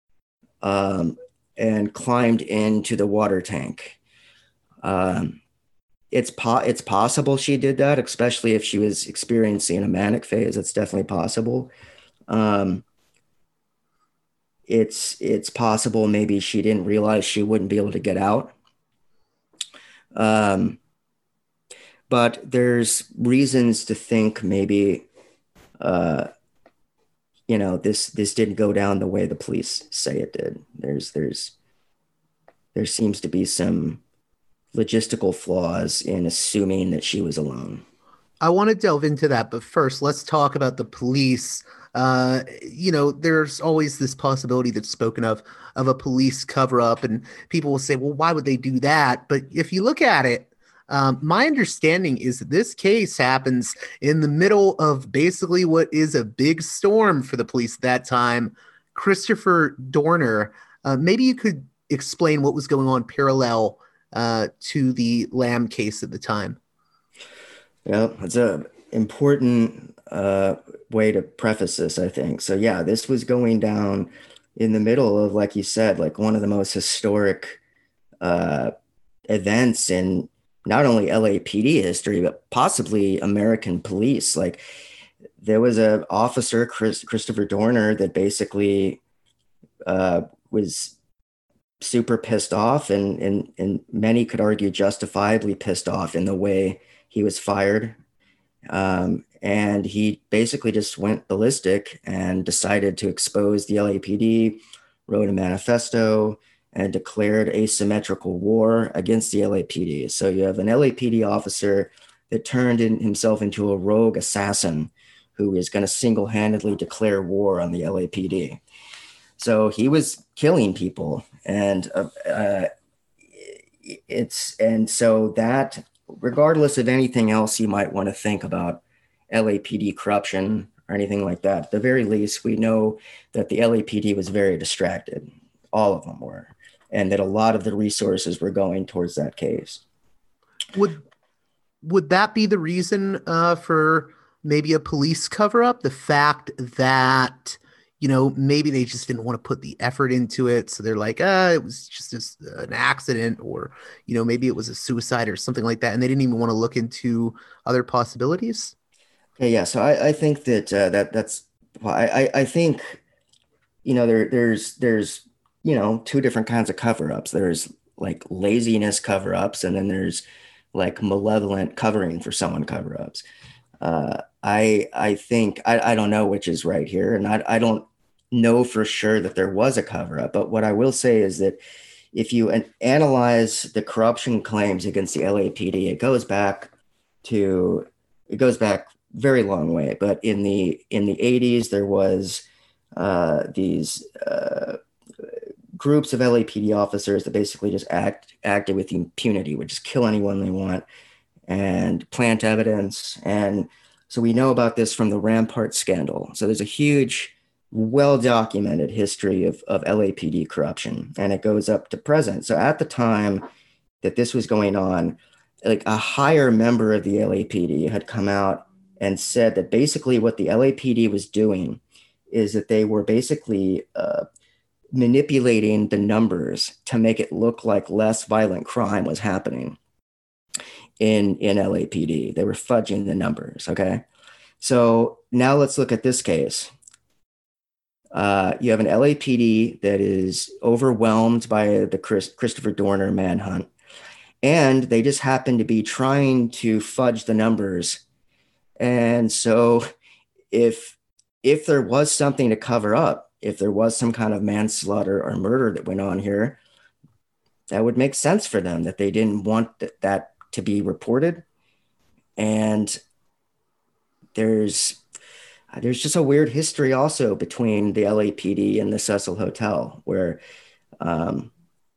and climbed into the water tank. It's possible she did that, especially if she was experiencing a manic phase. It's definitely possible. It's possible maybe she didn't realize she wouldn't be able to get out. But there's reasons to think maybe, this didn't go down the way the police say it did. There seems to be some logistical flaws in assuming that she was alone. I want to delve into that, but first, let's talk about the police. There's always this possibility that's spoken of a police cover-up, and people will say, well, why would they do that? But if you look at it, my understanding is that this case happens in the middle of basically what is a big storm for the police at that time. Christopher Dorner, maybe you could explain what was going on parallel to the Lamb case at the time. Yeah, it's an important way to preface this, I think. So yeah, this was going down in the middle of, like you said, like one of the most historic events in not only LAPD history, but possibly American police. Like there was an officer, Christopher Dorner, that basically was super pissed off and many could argue justifiably pissed off in the way he was fired. And he basically just went ballistic and decided to expose the LAPD, wrote a manifesto, and declared asymmetrical war against the LAPD. So you have an LAPD officer that turned himself into a rogue assassin who is going to single-handedly declare war on the LAPD. So he was killing people, and so that, regardless of anything else you might want to think about LAPD corruption or anything like that, at the very least, we know that the LAPD was very distracted. All of them were, and that a lot of the resources were going towards that case. Would that be the reason for maybe a police cover-up? The fact that, maybe they just didn't want to put the effort into it. So they're like, it was just an accident, or, maybe it was a suicide or something like that. And they didn't even want to look into other possibilities. Okay, yeah. So I think that that's why I think, there's two different kinds of cover-ups. There's like laziness cover-ups, and then there's like malevolent covering for someone cover-ups. I think, I don't know which is right here, and I don't know for sure that there was a cover-up, but what I will say is that if you analyze the corruption claims against the LAPD, it goes back very long way. But in the 80s, there was these groups of LAPD officers that basically just acted with impunity, would just kill anyone they want and plant evidence. And so we know about this from the Rampart scandal. So there's a huge, well-documented history of LAPD corruption, and it goes up to present. So at the time that this was going on, like a higher member of the LAPD had come out and said that basically what the LAPD was doing is that they were basically manipulating the numbers to make it look like less violent crime was happening in LAPD. They were fudging the numbers, okay? So now let's look at this case. You have an LAPD that is overwhelmed by the Christopher Dorner manhunt, and they just happen to be trying to fudge the numbers. And so if there was something to cover up, if there was some kind of manslaughter or murder that went on here, that would make sense for them, that they didn't want that to be reported. And there's just a weird history also between the LAPD and the Cecil Hotel, where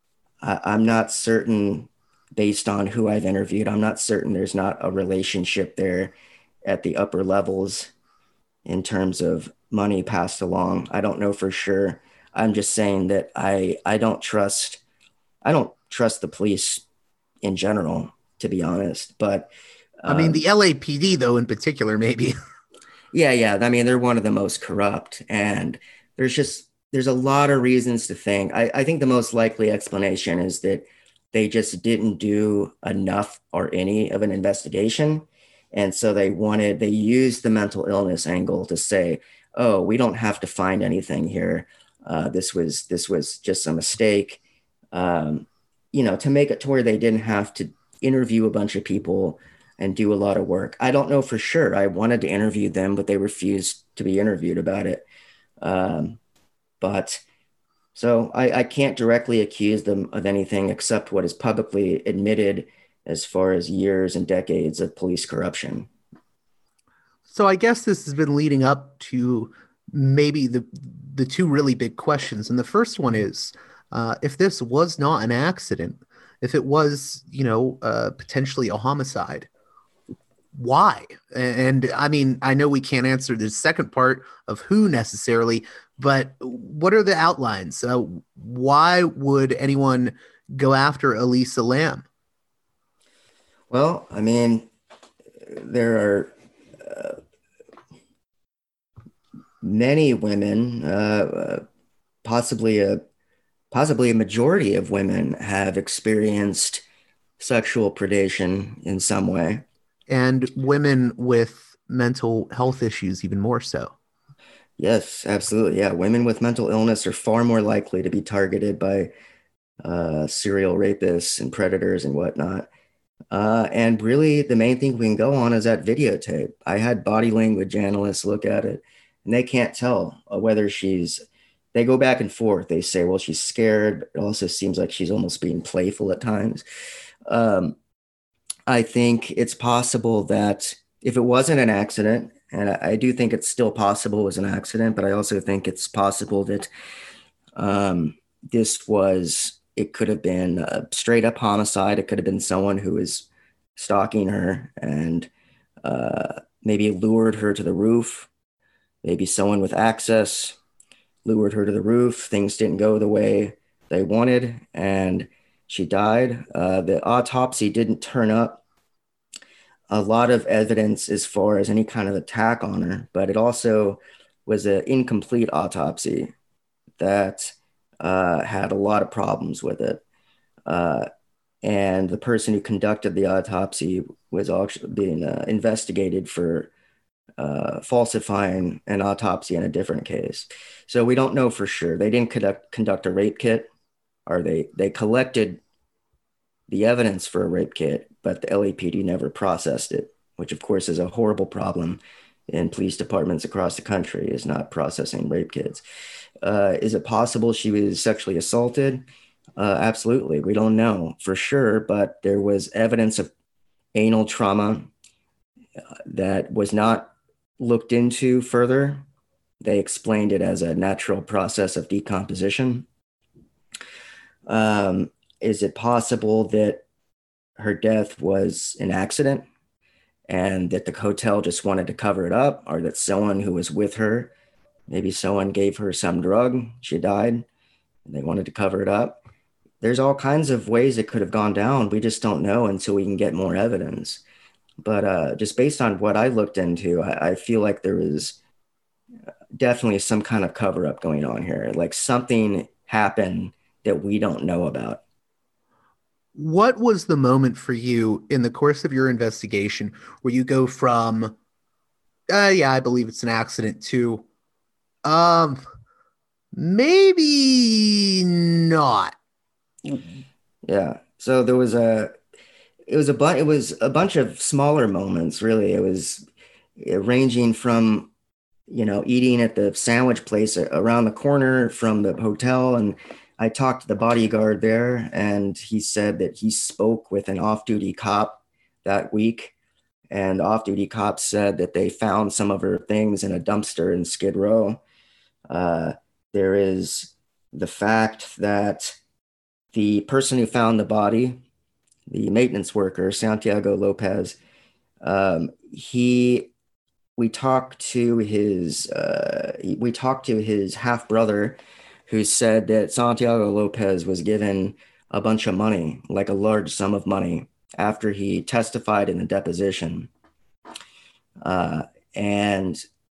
I'm not certain, based on who I've interviewed, I'm not certain there's not a relationship there at the upper levels in terms of money passed along. I don't know for sure. I'm just saying that I don't trust the police in general, to be honest. But I mean, the LAPD, though, in particular, maybe. yeah. I mean, they're one of the most corrupt, and there's a lot of reasons to think. I think the most likely explanation is that they just didn't do enough or any of an investigation. And so they used the mental illness angle to say, oh, we don't have to find anything here. This was just a mistake. To make it to where they didn't have to interview a bunch of people and do a lot of work. I don't know for sure. I wanted to interview them, but they refused to be interviewed about it. But so I can't directly accuse them of anything except what is publicly admitted as far as years and decades of police corruption. So I guess this has been leading up to maybe the two really big questions. And the first one is, if this was not an accident, if it was, potentially a homicide, why? And I mean, I know we can't answer the second part of who necessarily, but what are the outlines? Why would anyone go after Elisa Lam? Well, I mean, there are many women, possibly a majority of women have experienced sexual predation in some way. And women with mental health issues, even more so. Yes, absolutely. Yeah. Women with mental illness are far more likely to be targeted by serial rapists and predators and whatnot. And really, the main thing we can go on is that videotape. I had body language analysts look at it, and they can't tell whether they go back and forth. They say, well, she's scared. It also seems like she's almost being playful at times. I think it's possible that if it wasn't an accident, and I do think it's still possible it was an accident, but I also think it's possible that it could have been a straight up homicide. It could have been someone who was stalking her and maybe lured her to the roof. Maybe someone with access lured her to the roof. Things didn't go the way they wanted, and she died. The autopsy didn't turn up a lot of evidence as far as any kind of attack on her, but it also was an incomplete autopsy that had a lot of problems with it. And the person who conducted the autopsy was actually being investigated for falsifying an autopsy in a different case. So we don't know for sure. They didn't conduct a rape kit, or they collected the evidence for a rape kit, but the LAPD never processed it, which of course is a horrible problem in police departments across the country, is not processing rape kits. Is it possible she was sexually assaulted? Absolutely. We don't know for sure, but there was evidence of anal trauma that was not looked into further. They explained it as a natural process of decomposition. Is it possible that her death was an accident and that the hotel just wanted to cover it up, or that someone who was with her, maybe someone gave her some drug, she died, and they wanted to cover it up? There's all kinds of ways it could have gone down. We just don't know until we can get more evidence. But just based on what I looked into, I feel like there was definitely some kind of cover up going on here. Like something happened that we don't know about. What was the moment for you in the course of your investigation where you go from, yeah, I believe it's an accident, to, maybe not? Yeah. So there was it was a bunch of smaller moments, really. It was ranging from, eating at the sandwich place around the corner from the hotel. And I talked to the bodyguard there, and he said that he spoke with an off-duty cop that week. And off-duty cops said that they found some of her things in a dumpster in Skid Row. There is the fact that the person who found the body, the maintenance worker, Santiago Lopez, we talked to his half brother, who said that Santiago Lopez was given a bunch of money, like a large sum of money, after he testified in the deposition, and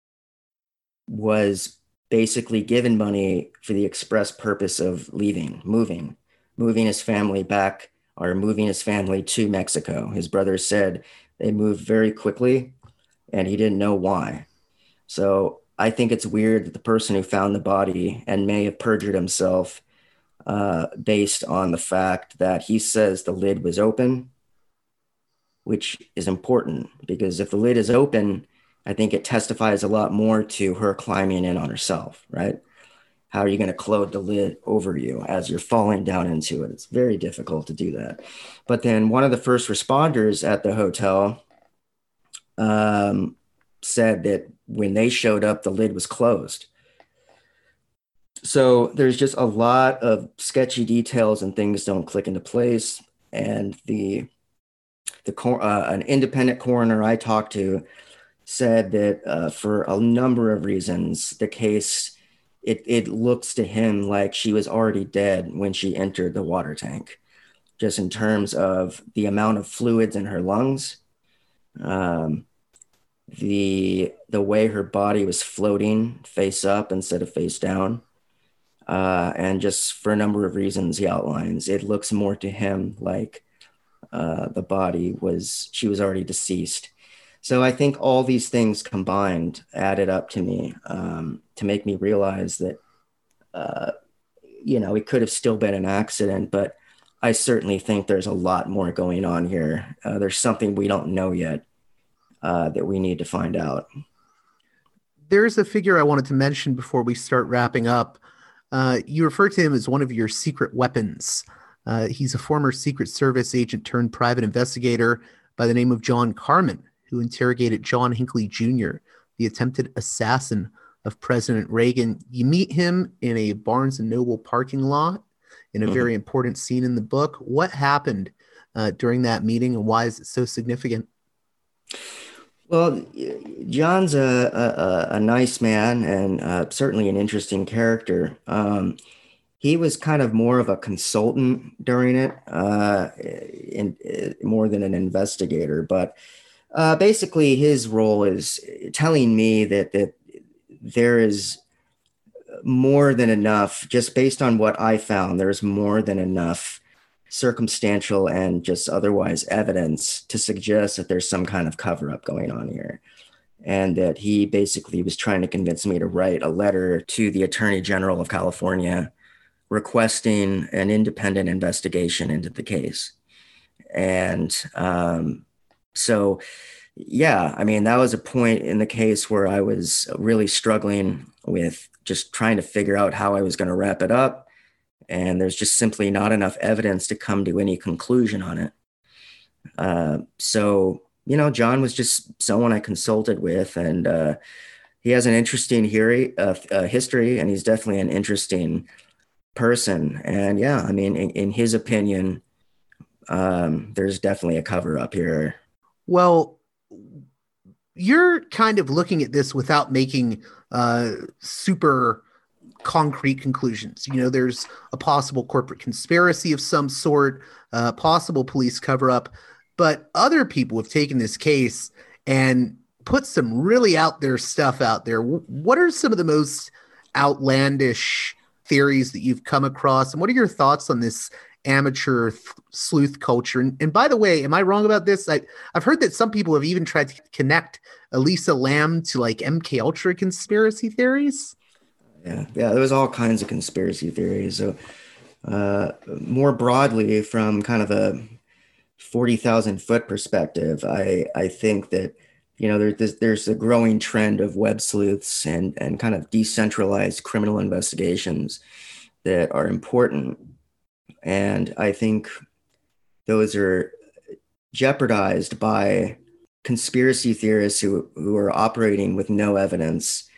was basically given money for the express purpose of moving his family back, or moving his family to Mexico. His brother said they moved very quickly and he didn't know why. So I think it's weird that the person who found the body and may have perjured himself based on the fact that he says the lid was open, which is important, because if the lid is open, I think it testifies a lot more to her climbing in on herself, right? How are you going to close the lid over you as you're falling down into it? It's very difficult to do that. But then one of the first responders at the hotel said that when they showed up, the lid was closed. So there's just a lot of sketchy details and things don't click into place. And an independent coroner I talked to said that for a number of reasons, the case, it looks to him like she was already dead when she entered the water tank, just in terms of the amount of fluids in her lungs, the way her body was floating face up instead of face down, and just for a number of reasons he outlines, it looks more to him like she was already deceased. So I think all these things combined added up to me to make me realize that, it could have still been an accident, but I certainly think there's a lot more going on here. There's something we don't know yet that we need to find out. There's a figure I wanted to mention before we start wrapping up. You refer to him as one of your secret weapons. He's a former Secret Service agent turned private investigator by the name of John Carmen, who interrogated John Hinckley Jr., the attempted assassin of President Reagan. You meet him in a Barnes & Noble parking lot in a very important scene in the book. What happened during that meeting, and why is it so significant? Well, John's a nice man and certainly an interesting character. He was kind of more of a consultant during it, more than an investigator. But basically, his role is telling me that there is more than enough, just based on what I found, there's more than enough circumstantial and just otherwise evidence to suggest that there's some kind of cover-up going on here. And that he basically was trying to convince me to write a letter to the Attorney General of California requesting an independent investigation into the case. And so, yeah, I mean, that was a point in the case where I was really struggling with just trying to figure out how I was going to wrap it up. And there's just simply not enough evidence to come to any conclusion on it. So, John was just someone I consulted with, and he has an interesting history, and he's definitely an interesting person. And yeah, I mean, in his opinion, there's definitely a cover up here. Well, you're kind of looking at this without making super concrete conclusions. There's a possible corporate conspiracy of some sort, possible police cover up, but other people have taken this case and put some really out there stuff out there. What are some of the most outlandish theories that you've come across, and what are your thoughts on this amateur sleuth culture? And by the way, am I wrong about this? I've heard that some people have even tried to connect Elisa Lam to like MK Ultra conspiracy theories. Yeah, there was all kinds of conspiracy theories. So more broadly, from kind of a 40,000 foot perspective, I think that there's a growing trend of web sleuths and kind of decentralized criminal investigations that are important. And I think those are jeopardized by conspiracy theorists who are operating with no evidence,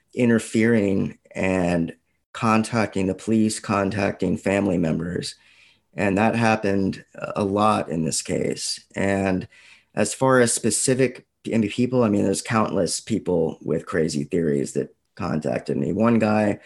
interfering and contacting the police, contacting family members, And that happened a lot in this case. And as far as specific people, I mean, there's countless people with crazy theories that contacted me. One guy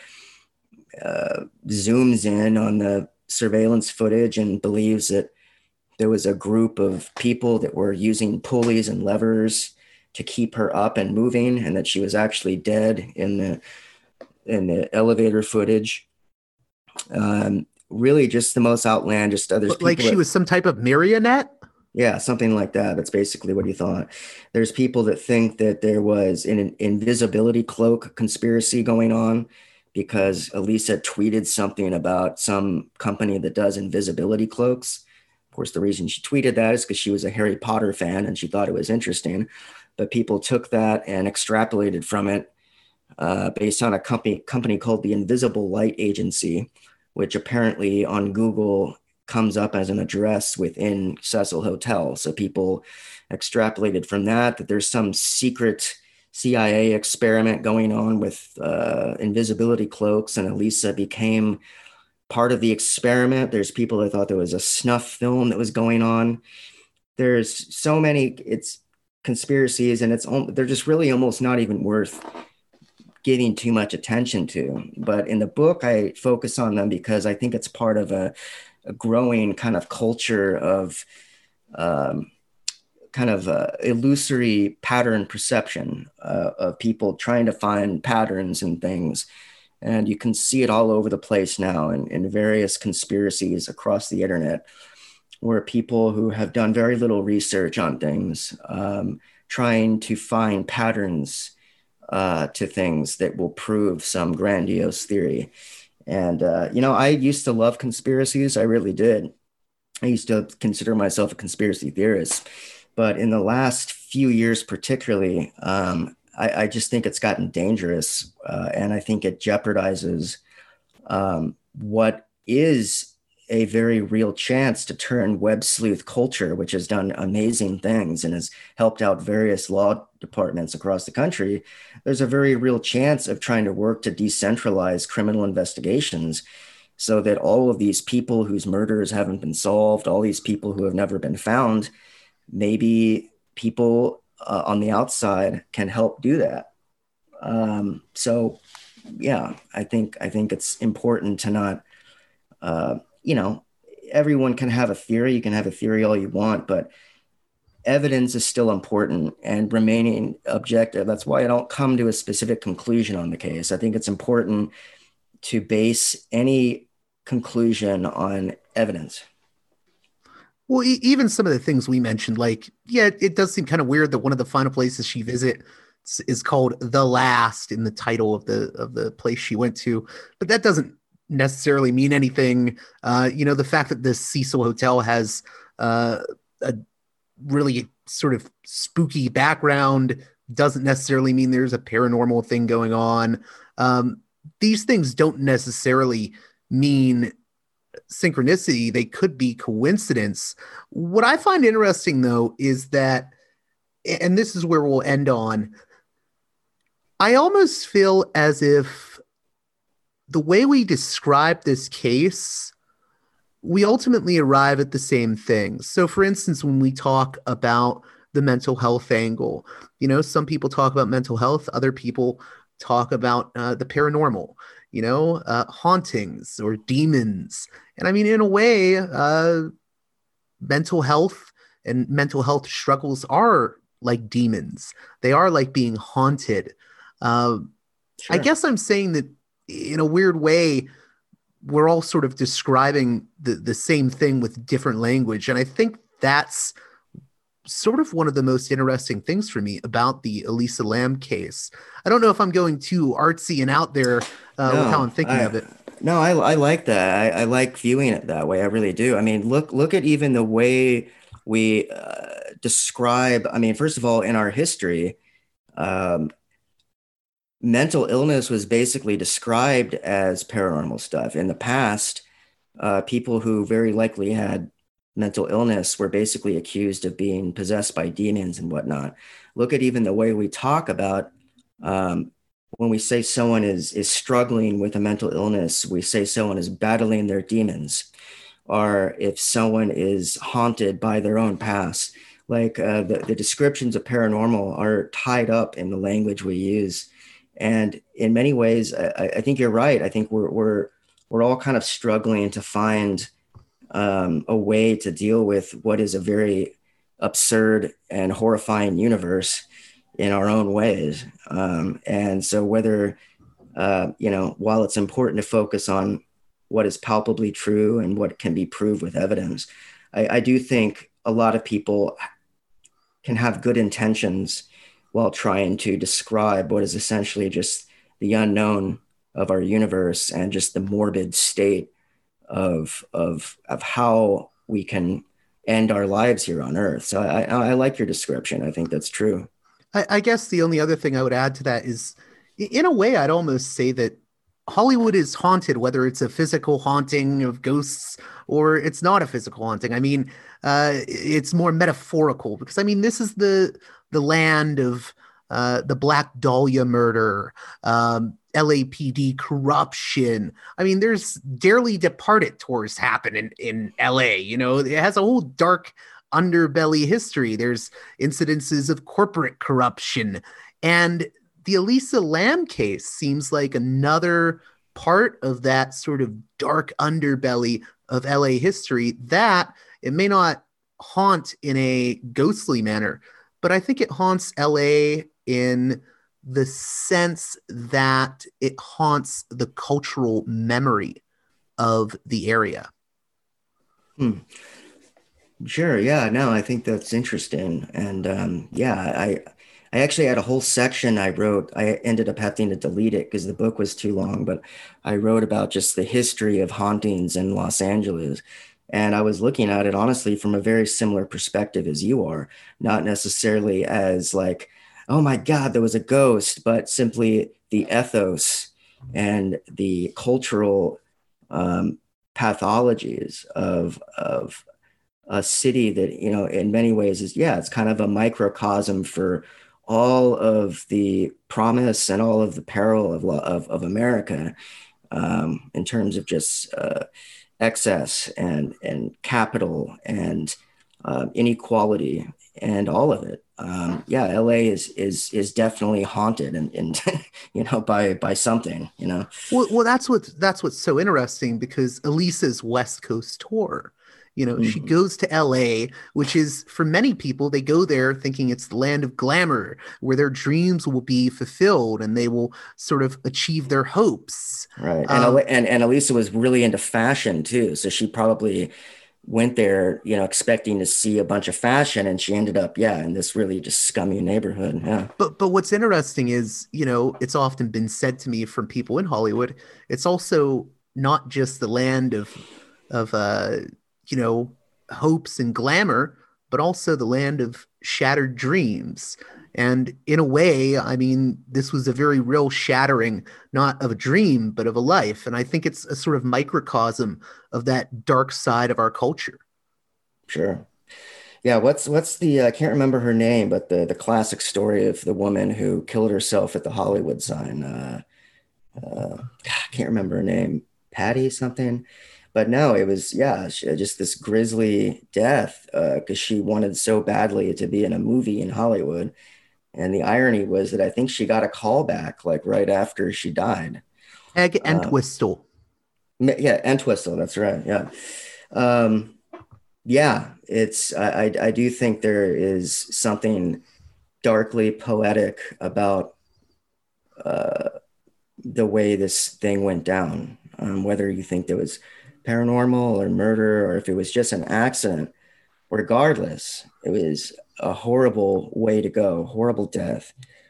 zooms in on the surveillance footage and believes that there was a group of people that were using pulleys and levers to keep her up and moving, and that she was actually dead in the elevator footage. Really just the most outlandish. There's Like she was some type of marionette? Yeah, something like that. That's basically what he thought. There's people that think that there was an invisibility cloak conspiracy going on because Elisa tweeted something about some company that does invisibility cloaks. Of course, the reason she tweeted that is because she was a Harry Potter fan and she thought it was interesting. But people took that and extrapolated from it based on a company called the Invisible Light Agency, which apparently on Google comes up as an address within Cecil Hotel. So people extrapolated from that there's some secret CIA experiment going on with invisibility cloaks, and Elisa became part of the experiment. There's people that thought there was a snuff film that was going on. There's so many conspiracies, and they're just really almost not even worth giving too much attention to. But in the book, I focus on them because I think it's part of a growing kind of culture of illusory pattern perception of people trying to find patterns and things. And you can see it all over the place now in various conspiracies across the internet, where people who have done very little research on things, trying to find patterns to things that will prove some grandiose theory. And, I used to love conspiracies. I really did. I used to consider myself a conspiracy theorist. But in the last few years, particularly, I just think it's gotten dangerous. And I think it jeopardizes what is a very real chance to turn web sleuth culture, which has done amazing things and has helped out various law departments across the country. There's a very real chance of trying to work to decentralize criminal investigations so that all of these people whose murders haven't been solved, all these people who have never been found, maybe people on the outside can help do that. So yeah, I think it's important to not, everyone can have a theory. You can have a theory all you want, but evidence is still important and remaining objective. That's why I don't come to a specific conclusion on the case. I think it's important to base any conclusion on evidence. Well, even some of the things we mentioned, like, yeah, it does seem kind of weird that one of the final places she visits is called The Last in the title of the place she went to, but that doesn't necessarily mean anything. The fact that this Cecil Hotel has a really sort of spooky background doesn't necessarily mean there's a paranormal thing going on. These things don't necessarily mean synchronicity. They could be coincidence. What I find interesting, though, is that, and this is where we'll end on, I almost feel as if the way we describe this case, we ultimately arrive at the same thing. So, for instance, when we talk about the mental health angle, some people talk about mental health, other people talk about the paranormal, hauntings or demons. And I mean, in a way, mental health and mental health struggles are like demons. They are like being haunted. Sure. I guess I'm saying that in a weird way, we're all sort of describing the same thing with different language. And I think that's sort of one of the most interesting things for me about the Elisa Lam case. I don't know if I'm going too artsy and out there with how I'm thinking of it. No, I like that. I like viewing it that way. I really do. I mean, look at even the way we describe, I mean, first of all, in our history, mental illness was basically described as paranormal stuff. In the past, people who very likely had mental illness were basically accused of being possessed by demons and whatnot. Look at even the way we talk about when we say someone is struggling with a mental illness, we say someone is battling their demons. are if someone is haunted by their own past. Like the descriptions of paranormal are tied up in the language we use. And in many ways, I think you're right. I think we're all kind of struggling to find a way to deal with what is a very absurd and horrifying universe in our own ways. And so whether, while it's important to focus on what is palpably true and what can be proved with evidence, I do think a lot of people can have good intentions while trying to describe what is essentially just the unknown of our universe and just the morbid state of how we can end our lives here on Earth. So I like your description. I think that's true. I guess the only other thing I would add to that is, in a way, I'd almost say that Hollywood is haunted, whether it's a physical haunting of ghosts or it's not a physical haunting. I mean, it's more metaphorical because, I mean, this is the land of the Black Dahlia murder, LAPD corruption. I mean, there's Dearly Departed tours happen in LA. You know, it has a whole dark underbelly history. There's incidences of corporate corruption. And the Elisa Lam case seems like another part of that sort of dark underbelly of LA history that it may not haunt in a ghostly manner, but I think it haunts LA in the sense that it haunts the cultural memory of the area. Sure. Yeah. No, I think that's interesting. And I actually had a whole section I wrote. I ended up having to delete it because the book was too long, but I wrote about just the history of hauntings in Los Angeles. And I was looking at it, honestly, from a very similar perspective as you are, not necessarily as like, oh my God, there was a ghost, but simply the ethos and the cultural pathologies of a city that, you know, in many ways is, it's kind of a microcosm for all of the promise and all of the peril of America, in terms of just excess and capital and inequality and all of it. LA is definitely haunted and by something, you know. Well, that's what's so interesting, because Elisa's West Coast tour, you know, she goes to LA, which is, for many people, they go there thinking it's the land of glamour, where their dreams will be fulfilled and they will sort of achieve their hopes. Right. And Elisa was really into fashion too. So she probably went there, you know, expecting to see a bunch of fashion, and she ended up, in this really just scummy neighborhood. Yeah. But what's interesting is, you know, it's often been said to me from people in Hollywood, it's also not just the land of hopes and glamour, but also the land of shattered dreams. And in a way, I mean, this was a very real shattering, not of a dream, but of a life. And I think it's a sort of microcosm of that dark side of our culture. Sure. Yeah. What's the, I can't remember her name, but the classic story of the woman who killed herself at the Hollywood sign. I can't remember her name, Patty something. But no, it was, just this grisly death because she wanted so badly to be in a movie in Hollywood. And the irony was that I think she got a call back like right after she died. Peg Entwistle. Entwistle. That's right. Yeah. It's, I do think there is something darkly poetic about the way this thing went down. Whether you think there was paranormal or murder, or if it was just an accident, regardless, it was a horrible way to go, horrible death.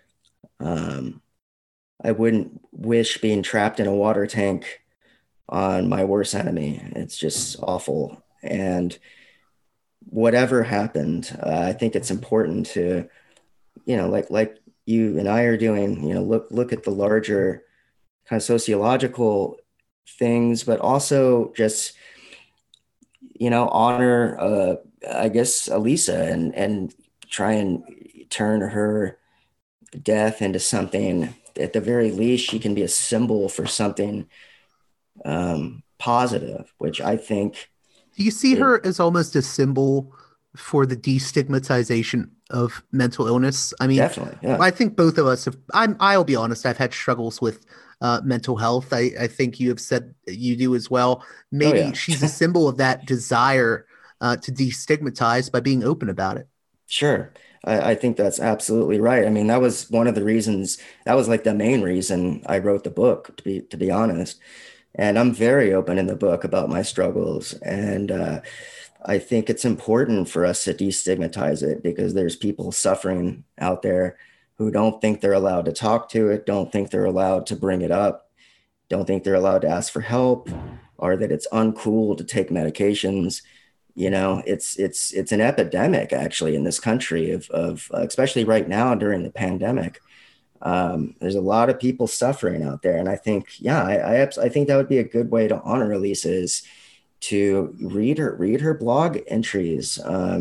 I wouldn't wish being trapped in a water tank on my worst enemy. It's just awful. And whatever happened, I think it's important to, you know, like you and I are doing, you know, look at the larger kind of sociological things, but also just, you know, honor I guess Elisa and try and turn her death into something, at the very least she can be a symbol for something positive, which I think Do you see her as almost a symbol for the destigmatization of mental illness? I mean, Definitely, yeah. I think both of us have. I'll be honest. I've had struggles with mental health. I think you have said you do as well. Oh, Maybe yeah. she's a symbol of that desire to destigmatize by being open about it. Sure. I think that's absolutely right. I mean, that was one of the reasons, that was like the main reason I wrote the book, to be honest. And I'm very open in the book about my struggles. And I think it's important for us to destigmatize it because there's people suffering out there who don't think they're allowed to talk to it, don't think they're allowed to bring it up, don't think they're allowed to ask for help, or that it's uncool to take medications. You know, it's an epidemic actually in this country of especially right now during the pandemic. There's a lot of people suffering out there, and I think, yeah, I think that would be a good way to honor Elisa, is to read her blog entries.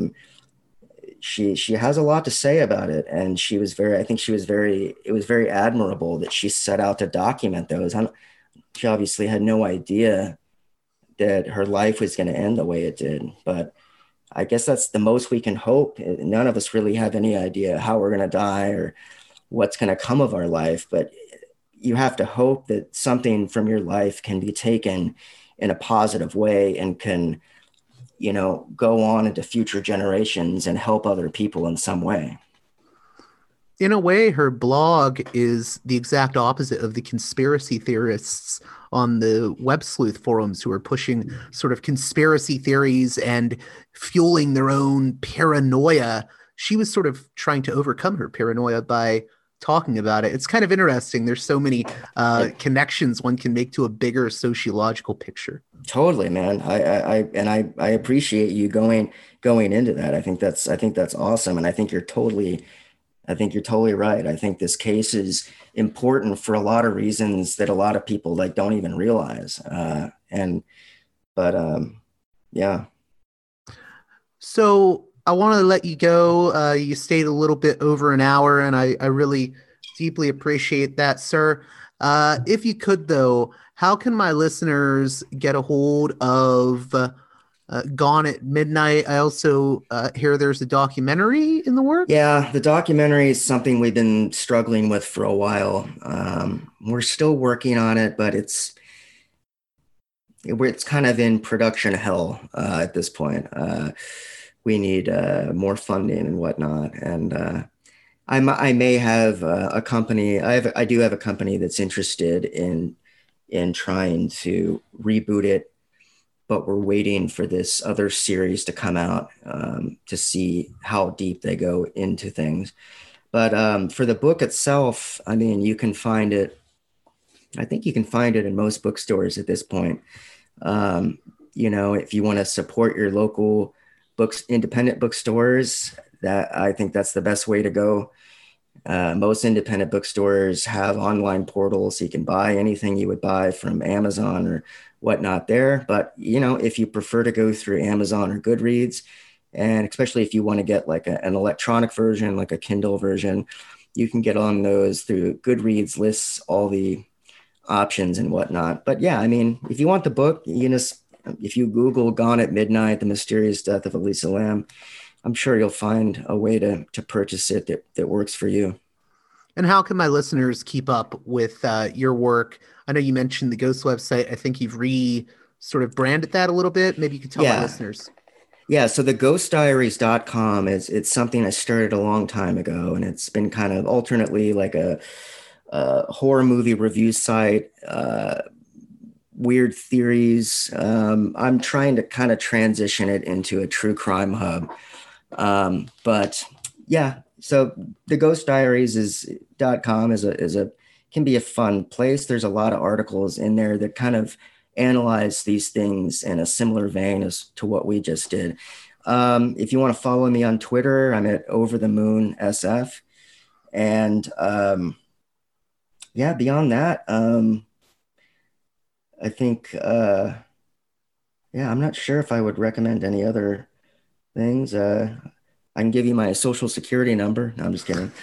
She has a lot to say about it, and it was very admirable that she set out to document those. She obviously had no idea that her life was going to end the way it did, but I guess that's the most we can hope. None of us really have any idea how we're going to die or what's going to come of our life, but you have to hope that something from your life can be taken in a positive way and can, go on into future generations and help other people in some way. In a way, her blog is the exact opposite of the conspiracy theorists on the Web Sleuth forums who are pushing sort of conspiracy theories and fueling their own paranoia. She was sort of trying to overcome her paranoia by talking about it. It's kind of interesting. There's so many connections one can make to a bigger sociological picture. Totally, man. I appreciate you going into that. I think that's awesome, and I think you're totally right. I think this case is important for a lot of reasons that a lot of people don't even realize. Yeah. So I want to let you go. You stayed a little bit over an hour, and I really deeply appreciate that, sir. If you could, though, how can my listeners get a hold of Gone at Midnight? I also hear there's a documentary in the works. Yeah, the documentary is something we've been struggling with for a while. We're still working on it, but it's kind of in production hell at this point. We need more funding and whatnot, and I may have a company. I do have a company that's interested in trying to reboot it, but we're waiting for this other series to come out to see how deep they go into things. But for the book itself, I mean, you can find it. I think you can find it in most bookstores at this point. If you want to support your local independent bookstores, I think that's the best way to go. Most independent bookstores have online portals, so you can buy anything you would buy from Amazon or whatnot there. But, if you prefer to go through Amazon or Goodreads, and especially if you want to get an electronic version, like a Kindle version, you can get on those through Goodreads, lists all the options and whatnot. But yeah, I mean, if you want the book, if you Google Gone at Midnight, The Mysterious Death of Elisa Lam, I'm sure you'll find a way to purchase it that works for you. And how can my listeners keep up with your work? I know you mentioned the Ghost website. I think you've sort of branded that a little bit. Maybe you could tell my listeners. Yeah, so the ghostdiaries.com it's something I started a long time ago, and it's been kind of alternately like a horror movie review site, weird theories. I'm trying to kind of transition it into a true crime hub. But yeah, so the ghostdiaries.com can be a fun place. There's a lot of articles in there that kind of analyze these things in a similar vein as to what we just did. If you want to follow me on Twitter, I'm at OverTheMoonSF. And beyond that, I think, I'm not sure if I would recommend any other things. I can give you my social security number. No, I'm just kidding.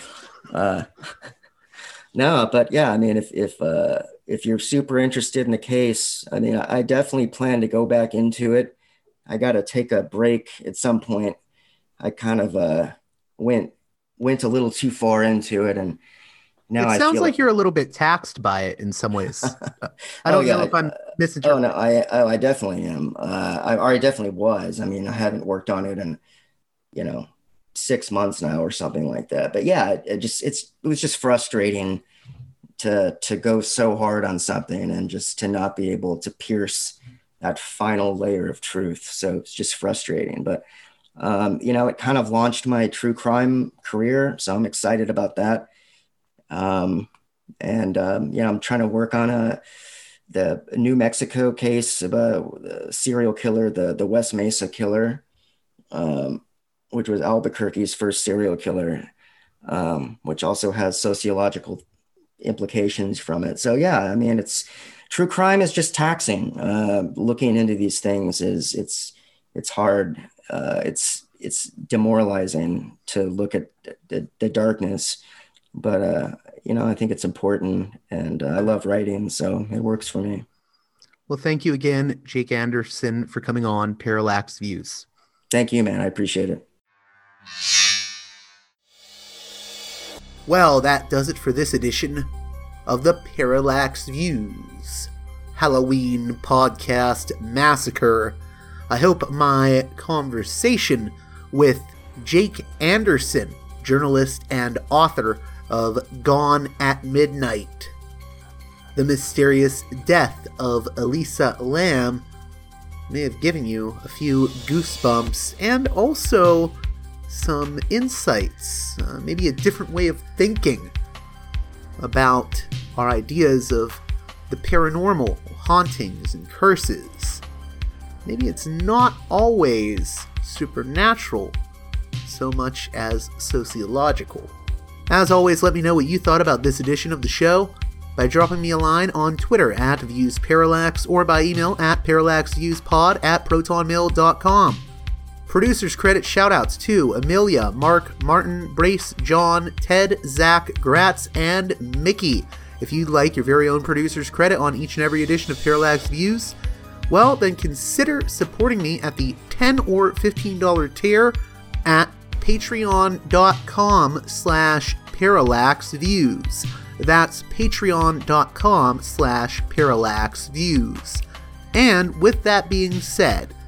No, but yeah, I mean, if you're super interested in the case, I mean, I definitely plan to go back into it I got to take a break at some point. I kind of went a little too far into it, and now It I sounds feel like you're a little bit taxed by it in some ways. I Oh don't know yeah. if I'm Oh misinterpreting. no, I definitely am. I definitely was. I mean, I haven't worked on it in, 6 months now or something like that. But yeah, it was just frustrating to go so hard on something and just to not be able to pierce that final layer of truth. So it's just frustrating. But it kind of launched my true crime career, so I'm excited about that. I'm trying to work on the New Mexico case about the serial killer, the West Mesa killer, which was Albuquerque's first serial killer, which also has sociological implications from it. So yeah, I mean, true crime is just taxing. Looking into these things it's hard. It's demoralizing to look at the darkness, but I think it's important, and I love writing, so it works for me. Well, thank you again, Jake Anderson, for coming on Parallax Views. Thank you, man. I appreciate it. Well, that does it for this edition of the Parallax Views Halloween Podcast Massacre. I hope my conversation with Jake Anderson, journalist and author of Gone at Midnight, The Mysterious Death of Elisa Lam, may have given you a few goosebumps and also some insights, maybe a different way of thinking about our ideas of the paranormal, hauntings, and curses. Maybe it's not always supernatural so much as sociological. As always, let me know what you thought about this edition of the show by dropping me a line on Twitter at ViewsParallax or by email at parallaxviewspod@protonmail.com. Producers credit shoutouts to Amelia, Mark, Martin, Brace, John, Ted, Zach, Gratz, and Mickey. If you'd like your very own producer's credit on each and every edition of Parallax Views, well, then consider supporting me at the $10 or $15 tier at patreon.com/parallaxviews. That's patreon.com/parallaxviews. And with that being said,